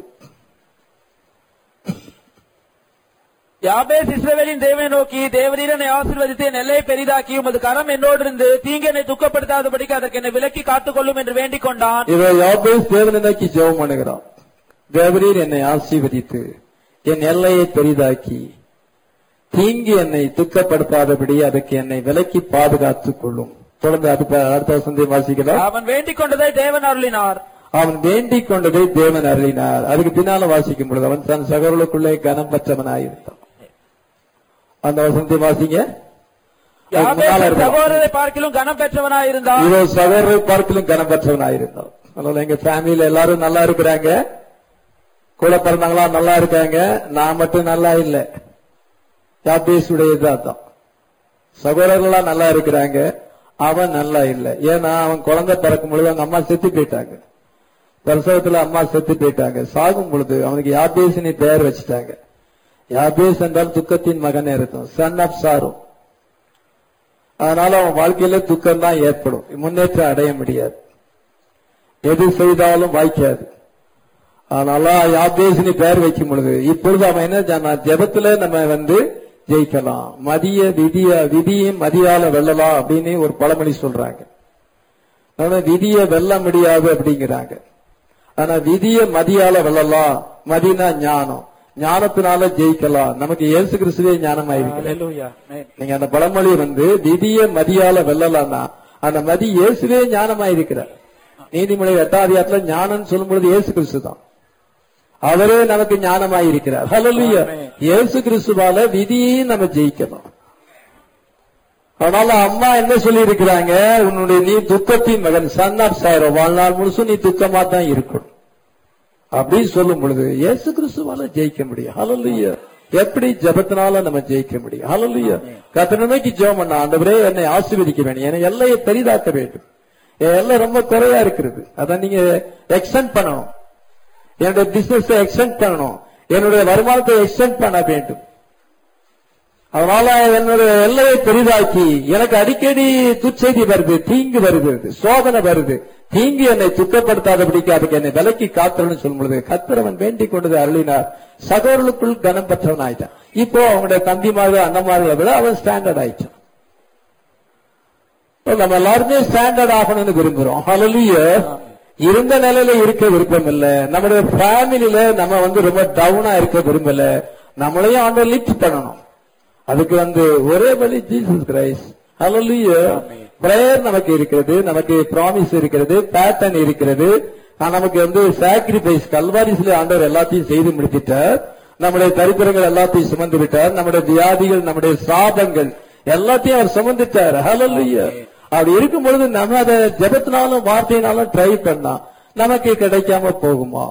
யாபேஸ் இஸ்ரவேலின் தேவனை நோக்கி, தேவரீர் என்னை ஆசீர்வதித்து என் எல்லையை பெரிதாக்கி உமது கரம் என்னோடு இருந்து தீங்கு என்னை துக்கப்படுத்தாதபடிக்கு அதற்கு என்னை விலக்கி காத்துக்கொள்ளும் என்று வேண்டிக் கொண்டான். இவ யாபேஸ் தேவனை நோக்கி ஜெபம் பண்ணுகிறான். தேவரீர் என்னை ஆசீர்வதித்து என் எல்லையை பெரிதாக்கி தீங்கு என்னை துக்கப்படுத்தாதபடி அதற்கு என்னை விலக்கி பாதுகாத்துக் கொள்ளும். தொடர்ந்து அடுத்த வசனத்தை வாசிக்கலாம். அவன் வேண்டிக் கொண்டதை தேவன் அருளினார். அவன் வேண்டிக் கொண்டதை தேவன் அருளினார். அதுக்கு பின்னால வாசிக்கும் பொழுது அவன் தன் சகோதரர்களுக்குள்ளே கனம் பெற்றவனாயிருந்தான். அந்த வசனத்தை வாசிங்க. சகோதரரை பார்க்கிலும் கனம் பெற்றவனாயிருந்தான். இதோ சகோதரரை பார்க்கிலும் கனம் பெற்றவனாயிருந்தான். அதனால எங்க ஃபேமிலியில எல்லாரும் நல்லா இருக்கிறாங்க, கூட பிறந்தாங்களா நல்லா இருக்காங்க, நான் மட்டும் நல்லா இல்ல. யாபேசுடையதான் சகோதரர்களா நல்லா இருக்கிறாங்க, அவன் நல்லா இல்ல. ஏன்னா அவன் குழந்தை பிறக்கும் பொழுது அவங்க அம்மா செத்து போயிட்டாங்க, பிரசவத்துல அம்மா செத்து போயிட்டாங்க. சாகும் பொழுது அவனுக்கு யாபேசினி பெயர் வச்சுட்டாங்க. யாபேஸ் என்றால் துக்கத்தின் மகன் இருக்கும், சன் ஆஃப் சாரோ. அதனால அவன் வாழ்க்கையில துக்கம் தான் ஏற்படும், முன்னேற்றம் அடைய முடியாது, எது செய்தாலும் வாய்க்காது. அதனால யாபேசினி பெயர் வைக்கும் பொழுது இப்பொழுது அவன் என்ன ஜெபத்துல நம்ம வந்து ஜெயிக்கலாம். மதிய விதிய விதியும் மதியால வெல்லலாம் அப்படின்னு ஒரு பழமொழி சொல்றாங்க. ஆனா விதிய வெல்ல முடியாது அப்படிங்கிறாங்க. ஆனா விதிய மதியால வெல்லலாம். மதினா ஞானம், ஞானத்தினால ஜெயிக்கலாம். நமக்கு இயேசு கிறிஸ்துவே ஞானமாயிருக்கிறார். நீங்க அந்த பழமொழி வந்து விதிய மதியால வெல்லலாம்னா அந்த மதி இயேசுவே ஞானமாயிருக்கிறார். நீதிமொழி எட்டாதியாத்துல ஞானம் சொல்லும் பொழுது இயேசு கிறிஸ்து தான், அவரே நமக்கு ஞானமாயிருக்கிறார். ஹல்லேலூயா. இயேசு கிறிஸ்துவால விதியையும் நம்ம ஜெயிக்கணும். அதனால அம்மா என்ன சொல்லி இருக்கிறாங்க, உன்னுடைய நீ துக்கத்தின் மகன், சன் ஆஃப் சாரோ, வாழ்நாள் முழுசும் நீ துக்கமா தான் இருக்கணும் அப்படின்னு சொல்லும் பொழுது இயேசு கிறிஸ்துவால ஜெயிக்க முடியும். ஹல்லேலூயா. எப்படி? ஜெபத்தினால நம்ம ஜெயிக்க முடியும். ஹல்லேலூயா. கர்த்தரை நோக்கி ஜெபம் பண்ண, ஆண்டவரே என்னை ஆசீர்வதிக்க வேண்டும், என்னை எல்லையை பெரிதாக்க வேண்டும், என் எல்லை ரொம்ப குறையா இருக்கிறது, அதை நீங்க எக்ஸ்டெண்ட் பண்ணணும், என்னுடைய பிசினஸ் எக்ஸ்டெண்ட் பண்ணணும், என்னுடைய வருமானத்தை எக்ஸ்டெண்ட் பண்ண வேண்டும். அதனால என்னுடைய எல்லையை பெரிதாக்கி எனக்கு அடிக்கடி துச்செய்தி வருது, தீங்கு வருகிறது, சோதனை வருது, தீங்கு என்னை துக்கப்படுத்தாதபடிக்கு அதுக்கு என்னை விலக்கி காத்தரன்னு சொல்லும் பொழுது கத்திரவன் வேண்டிக் கொண்டது அருளினார். சகோதரர்களுக்குள் கனம் பெற்றவன் ஆயிட்டான். இப்போ அவனுடைய தம்பிமார்கள் அண்ணமார்களை விட அவன் ஸ்டாண்டர்ட் ஆயிட்டான். நம்ம எல்லாருமே ஸ்டாண்டர்ட் ஆகணும்னு விரும்புறோம். ஹல்லேலூயா. இருந்த நிலையில இருக்க விருப்பம் இல்ல. நம்முடைய ஃபேமிலியில நம்ம வந்து ரொம்ப டவுனா இருக்க விரும்பல. நம்மளையும் ஆண்டவர் லிஃப்ட் பண்ணணும். அதுக்கு வந்து ஒரே வழி ஜீசஸ் கிரைஸ்ட். ஹல்லேலூயா. பிரேயர் நமக்கு இருக்கிறது, நமக்கு ப்ராமிஸ் இருக்கிறது, பேட்டர்ன் இருக்கிறது. நமக்கு வந்து சாக்ரிஃபைஸ் கல்வாரிஸ்ல ஆண்டவர் எல்லாத்தையும் செய்து முடித்துட்டார். நம்முடைய தரித்திரங்கள் எல்லாத்தையும் சுமந்து விட்டார். நம்முடைய வியாதிகள், நம்முடைய சாபங்கள் எல்லாத்தையும் அவர் சுமந்துட்டார். ஹல்லேலூயா. அப்படி இருக்கும் பொழுது நம்ம அதை ஜெபத்தினாலும் வார்த்தையினாலும் ட்ரை பண்ணா நமக்கு கிடைக்காம போகுமா?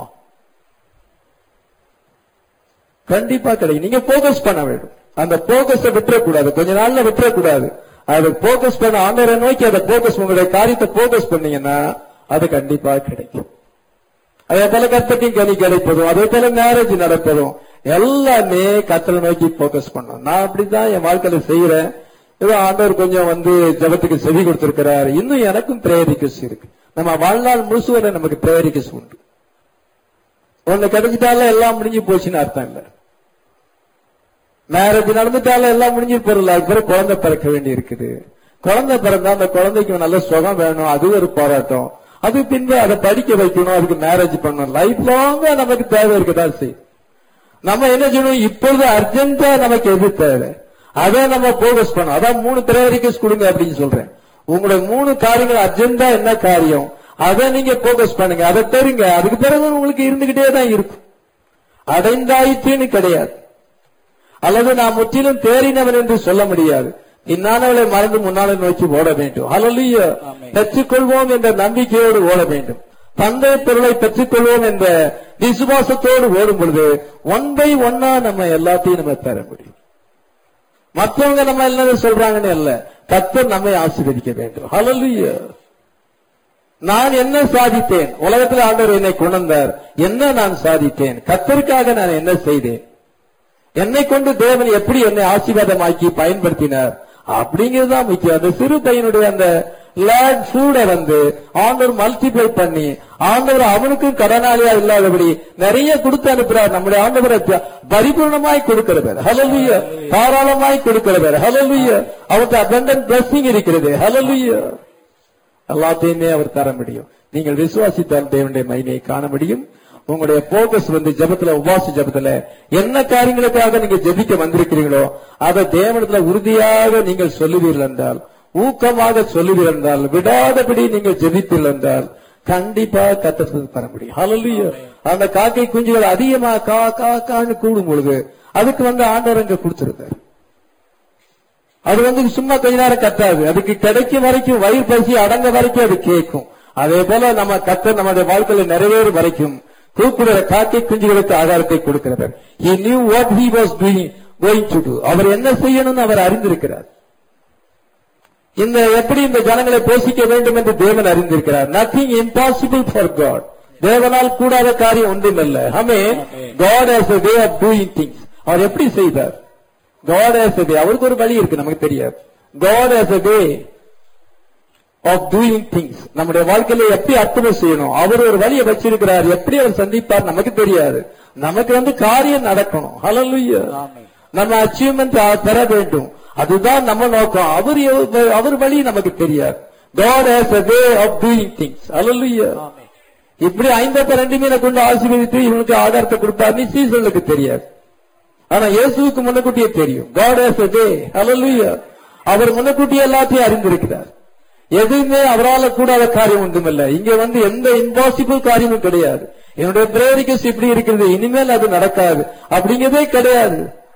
கண்டிப்பா கிடைக்கும். நீங்க போக்கஸ் பண்ண வேண்டும். அந்த போக்கஸை விட்டுறக்கூடாது, கொஞ்ச நாள்ல விட்டுறக்கூடாது. அதை போக்கஸ் பண்ண ஆண்டவரை நோக்கி அதை போக்கஸ் உங்களுடைய காரியத்தை போக்கஸ் பண்ணீங்கன்னா அது கண்டிப்பா கிடைக்கும். அதே போல கர்த்தரின் கனி கிடைப்பதும், அதே போல மேரேஜ் நடப்பதும் எல்லாமே கர்த்தரை நோக்கி போக்கஸ் பண்ணும். நான் அப்படிதான் என் வாழ்க்கையில செய்யறேன். ஏதோ ஆண்டவர் கொஞ்சம் வந்து ஜபத்துக்கு செவி கொடுத்திருக்கிறார். இன்னும் எனக்கும் பிரேயர் ரிக்வெஸ்ட் இருக்கு. நம்ம வாழ்நாள் முழுசு வரை நமக்கு பிரேயர் ரிக்வெஸ்ட் உண்டு. ஒண்ணு கிடைச்சிட்டாலும் எல்லாம் முடிஞ்சு போச்சுன்னு அர்த்தம் இல்ல. மேரேஜ் நடந்துட்டாலும் எல்லாம் முடிஞ்சு போறல. அதுக்கு குழந்தை பிறக்க வேண்டி இருக்குது. குழந்தை பிறந்தா அந்த குழந்தைக்கு நல்ல சுகம் வேணும், அது ஒரு போராட்டம். அது பின்பு அதை படிக்க வைக்கணும், அதுக்கு மேரேஜ் பண்ணணும். லைஃப் லாங்கா நமக்கு தேவை இருக்குதான் செய்யும். நம்ம என்ன செய்யணும், இப்பொழுது அர்ஜென்டா நமக்கு எது தேவை அதை நம்ம போக்கஸ் பண்ணணும். அதான் மூணு பிரேயரிக்கஸ் கொடுங்க அப்படின்னு சொல்றேன். உங்களுடைய மூணு காரியங்கள் அர்ஜென்டா என்ன காரியம் அதை நீங்க போக்கஸ் பண்ணுங்க, அதை தெரியுங்க. அதுக்கு பிறகு உங்களுக்கு இருந்துகிட்டே தான் இருக்கும். அடைந்தாயிற்றுன்னு கிடையாது. அல்லது நான் முற்றிலும் தேறினவன் என்று சொல்ல முடியாது. இன்னானவளை மறந்து முன்னாலே நோக்கி ஓட வேண்டும். ஹல்லேலூயா. பெற்றுக்கொள்வோம் என்ற நம்பிக்கையோடு ஓட வேண்டும். தந்தை பொருளை பெற்றுக்கொள்வோம் என்ற விசுவாசத்தோடு ஓடும் பொழுது ஒன் பை ஒன்னா நம்ம எல்லாத்தையும் நம்ம பெற முடியும். மற்றவங்க நம்ம என்ன சொல்றாங்கன்னு அல்ல, கர்த்தர் நம்மை ஆசீர்வதிக்க வேண்டும். ஹல்லேலூயா. நான் என்ன சாதித்தேன்? உலகத்தில் ஆண்டவர் என்னை கொண்டு வந்தார். என்ன நான் சாதித்தேன்? கர்த்தருக்காக நான் என்ன செய்தேன்? என்னை கொண்டு தேவன் எப்படி என்னை ஆசீர்வாதமாக்கி பயன்படுத்தினார் அப்படிங்கறதுதான் முக்கியம். அந்த சிறு பையனுடைய அந்த லேண்ட் ஃபுட்டை வந்து ஆண்டவர் மல்டிப்ளை பண்ணி ஆண்டவர் அவனுக்கும் கடனாளியா இல்லாதபடி நிறைய கொடுத்து அனுப்புறார். நம்முடைய ஆண்டவரை பரிபூர்ணமாய் கொடுக்கிறவர். ஹல்லேலூயா. தாராளமாய் கொடுக்கிறவர். ஹல்லேலூயா. அவருக்கு abundant blessing இருக்கிறது. ஹல்லேலூயா. எல்லாத்தையுமே அவர் தர முடியும். நீங்கள் விசுவாசித்தால் தேவனுடைய மகிமையை காண முடியும். உங்களுடைய போக்கஸ் வந்து ஜபத்துல, உபாச ஜபத்துல என்ன காரியங்களுக்காக நீங்க ஜெபிக்க வந்திருக்கிறீங்களோ அதை தேவனத்துல உறுதியாக நீங்கள் சொல்லுவீர்கள் என்றால், ஊக்கமாக சொல்லுவீர்கள் என்றால், விடாதபடி நீங்கள் ஜெபிப்பீர்கள் என்றால் கண்டிப்பா கர்த்தர் தர முடியும். ஹல்லேலூயா. அந்த காக்கை குஞ்சுகள் அதிகமா கா காக்கான்னு கூடும் பொழுது அதுக்கு வந்து ஆண்டவர் அங்க கொடுத்திருக்காரு. அது வந்து சும்மா கொஞ்ச நேரம் கத்தாது. அதுக்கு கிடைக்கும் வரைக்கும், வயிறு பசி அடங்க வரைக்கும் அது கேட்கும். அதே போல நம்ம கர்த்தர் நம்முடைய வாழ்க்கையில நிறைவேறும் வரைக்கும் கூப்பிடுற காக்கை குஞ்சுகளுக்கு ஆகாரத்தை கொடுக்கிறவர். He knew what he was doing, going to do. அவர் என்ன செய்யணும்னு அவர் அறிந்திருக்கிறார். இந்த எப்படி இந்த ஜனங்களை போஷிக்க வேண்டும் என்று தேவன் அறிந்திருக்கிறார். Nothing impossible for God. தேவனால் கூடாத காரியம் ஒன்றுமில்ல. ஆமென். God has a way of doing things. அவர் எப்படி செய்தார்? God has a way. அவருக்கு ஒரு வழி இருக்கு, நமக்கு தெரியாது. God has a way of doing things. நம்முடைய வாழ்க்கையில எப்படி அர்ப்பணம் செய்யணும் அவர் ஒரு வழியை வச்சிருக்கிறார். எப்படி அவர் சந்திப்பார் நமக்கு தெரியாது. நமக்கு வந்து காரியம் நடக்கணும். ஹல்லேலூயா. நம்ம அச்சீவ்மெண்ட் பெற வேண்டும், அதுதான் நம்ம நோக்கம். அவர் அவர் வழி நமக்கு தெரியாது. God has a way of doing things. ஹல்லேலூயா. இப்படி ஐம்பத்தி ரெண்டு மீனை கொண்டு ஆசீர்வதித்து இவனுக்கு ஆதாரத்தை கொடுப்பார் சீசனுக்கு தெரியாது. ஆனா இயேசுவுக்கு முன்னக்கூட்டியே தெரியும். God has a way. ஹல்லேலூயா. அவர் முன்னக்கூட்டியே எல்லாத்தையும் அறிந்திருக்கிறார். எதுவுமே அவரால் கூடாத காரியம் ஒன்றுமில்லை. இங்க வந்து எந்த இம்பாசிபிள் காரியமும் கிடையாது. என்னுடைய பிரேரிக்கஸ் இப்படி இருக்கிறது, இனிமேல் அது நடக்காது அப்படிங்கிறதே கிடையாது.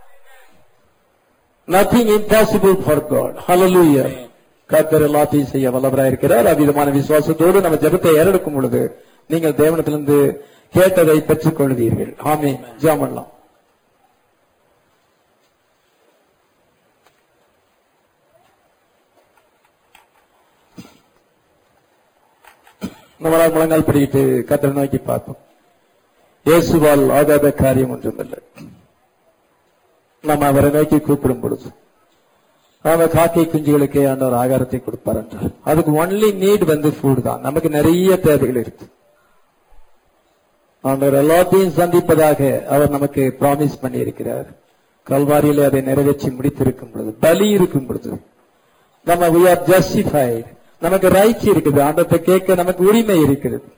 Nothing impossible for God. Hallelujah. கர்த்தர் எல்லாத்தையும் செய்ய வல்லவராய் இருக்கிறார். அவ்விதமான விசுவாசத்தோடு நம்ம ஜெபத்தை ஏறெடுக்கும் பொழுது நீங்கள் தேவனிடத்திலிருந்து கேட்டதை பெற்றுக் கொள்வீர்கள். ஆமென். ஜெபம் பண்ணலாம். நம்மளால் முழங்கால் பிடிக்கிட்டு கர்த்தரை நோக்கி பார்ப்போம். இயேசுவால் ஆகாத காரியம் ஒன்றுமில்லை. நம்ம அவரை நோக்கி கூப்பிடும் பொழுது அவர் காக்கை குஞ்சுகளுக்கே ஆண்டவர் ஆகாரத்தை கொடுப்பார் என்றார். அதுக்கு ஒன்லி நீட் வந்து ஃபுட் தான். நமக்கு நிறைய தேவைகள் இருக்கு. ஆண்டவர் எல்லாத்தையும் சந்திப்பதாக அவர் நமக்கு ப்ராமிஸ் பண்ணி இருக்கிறார். கல்வாரியிலே அதை நிறைவேற்றி முடித்திருக்கும் பொழுது, பலி இருக்கும் பொழுது நம்ம we are justified, நமக்கு ரைட் இருக்குது. ஆண்டவரை கேட்க நமக்கு உரிமை இருக்கிறது.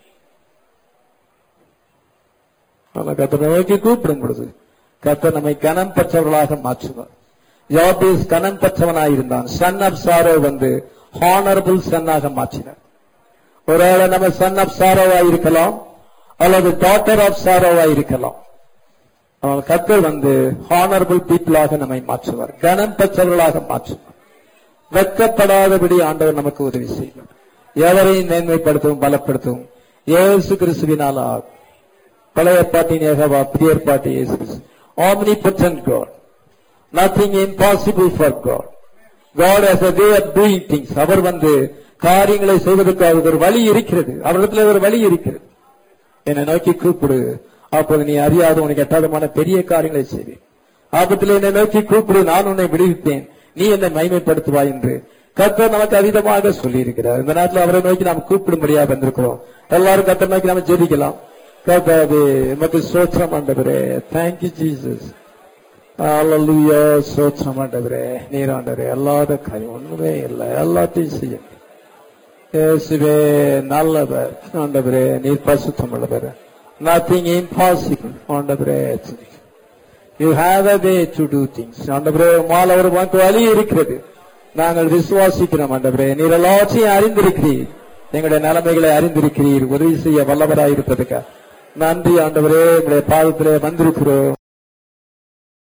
நமக்கு கர்த்தரை நோக்கி கூப்பிடும் பொழுது கர்த்தர் நம்மை கனம் பெற்றவர்களாக மாற்றுவார். யாபேஸ் கனம் பெற்றவனாயிருந்தான். சன் ஆஃப் சாரோ வந்து ஹானரபிள் சன்னாக மாற்றினார். ஒருவேளை நம்ம சன் ஆஃப் சாரோவா இருக்கலாம் அல்லது டாட்டர் ஆஃப் சாரோவா இருக்கலாம். ஆனால் கர்த்தர் வந்து ஹானரபிள் பீப்புளாக நம்மை மாற்றுவார், கனம் பெற்றவர்களாக மாற்றுவார். வெட்கப்படாதபடி ஆண்டவர் நமக்கு உதவி செய்வார். எவரையும் மேன்மைப்படுத்தவும் பலப்படுத்தவும் இயேசு கிறிஸ்துவினால் ஆகும். பழைய பாட்டின் யெகோவா, புதிய பாட்டி இயேசு கிறிஸ்து. Omnipotent God, nothing impossible for God. God has a way of doing things. அவர் வந்து காரியங்களை செய்வதற்காக ஒரு வழி இருக்கிறது. அவரிடத்தில் ஒரு வழி இருக்கிறது. என்னை நோக்கி கூப்பிடு, அப்போது நீ அறியாத உனக்கு எட்டாதமான பெரிய காரியங்களை செய்வேன். ஆபத்தில் என்னை நோக்கி கூப்பிடு, நான் உன்னை விடுவிப்பேன், நீ என்னை மகிமைப்படுத்துவாய் என்று கர்த்தர் நமக்கு அதிகமாக சொல்லி இருக்கிறார். இந்த நாட்டில் அவரை நோக்கி நாம் கூப்பிடும்படியாக வந்திருக்கிறோம். எல்லாரும் கர்த்தர் நோக்கி நாம் ஜெபிக்கலாம். கர்த்தாவே உமக்கு ஸ்தோத்திரம் ஆண்டவரே. Thank you Jesus. ஹல்லேலூயா. ஸ்தோத்திரம் ஆண்டவரே. நீர் ஆண்டவரே அல்லாத காரியம் ஒண்ணுமே இல்லை, எல்லாத்தையும் செய்ய இயேசுவே நல்லவர் ஆண்டவரே. நீர் பரிசுத்தம் உள்ளவர். Nothing impossible ஆண்டவரே. You have a way to do things ஆண்டவரே. உம்மால் அவர் உமக்கு வழி இருக்கிறது. நாங்கள் விசுவாசிக்கிறோம் ஆண்டவரே. நீர் எல்லாத்தையும் அறிந்திருக்கிறீர், எங்களுடைய நிலைமைகளை அறிந்திருக்கிறீர். உதவி செய்ய வல்லவராயிருப்பதுக்கு நன்றி ஆண்டவரே. உங்களுடைய பாதத்திலே வந்திருக்கிறோம்.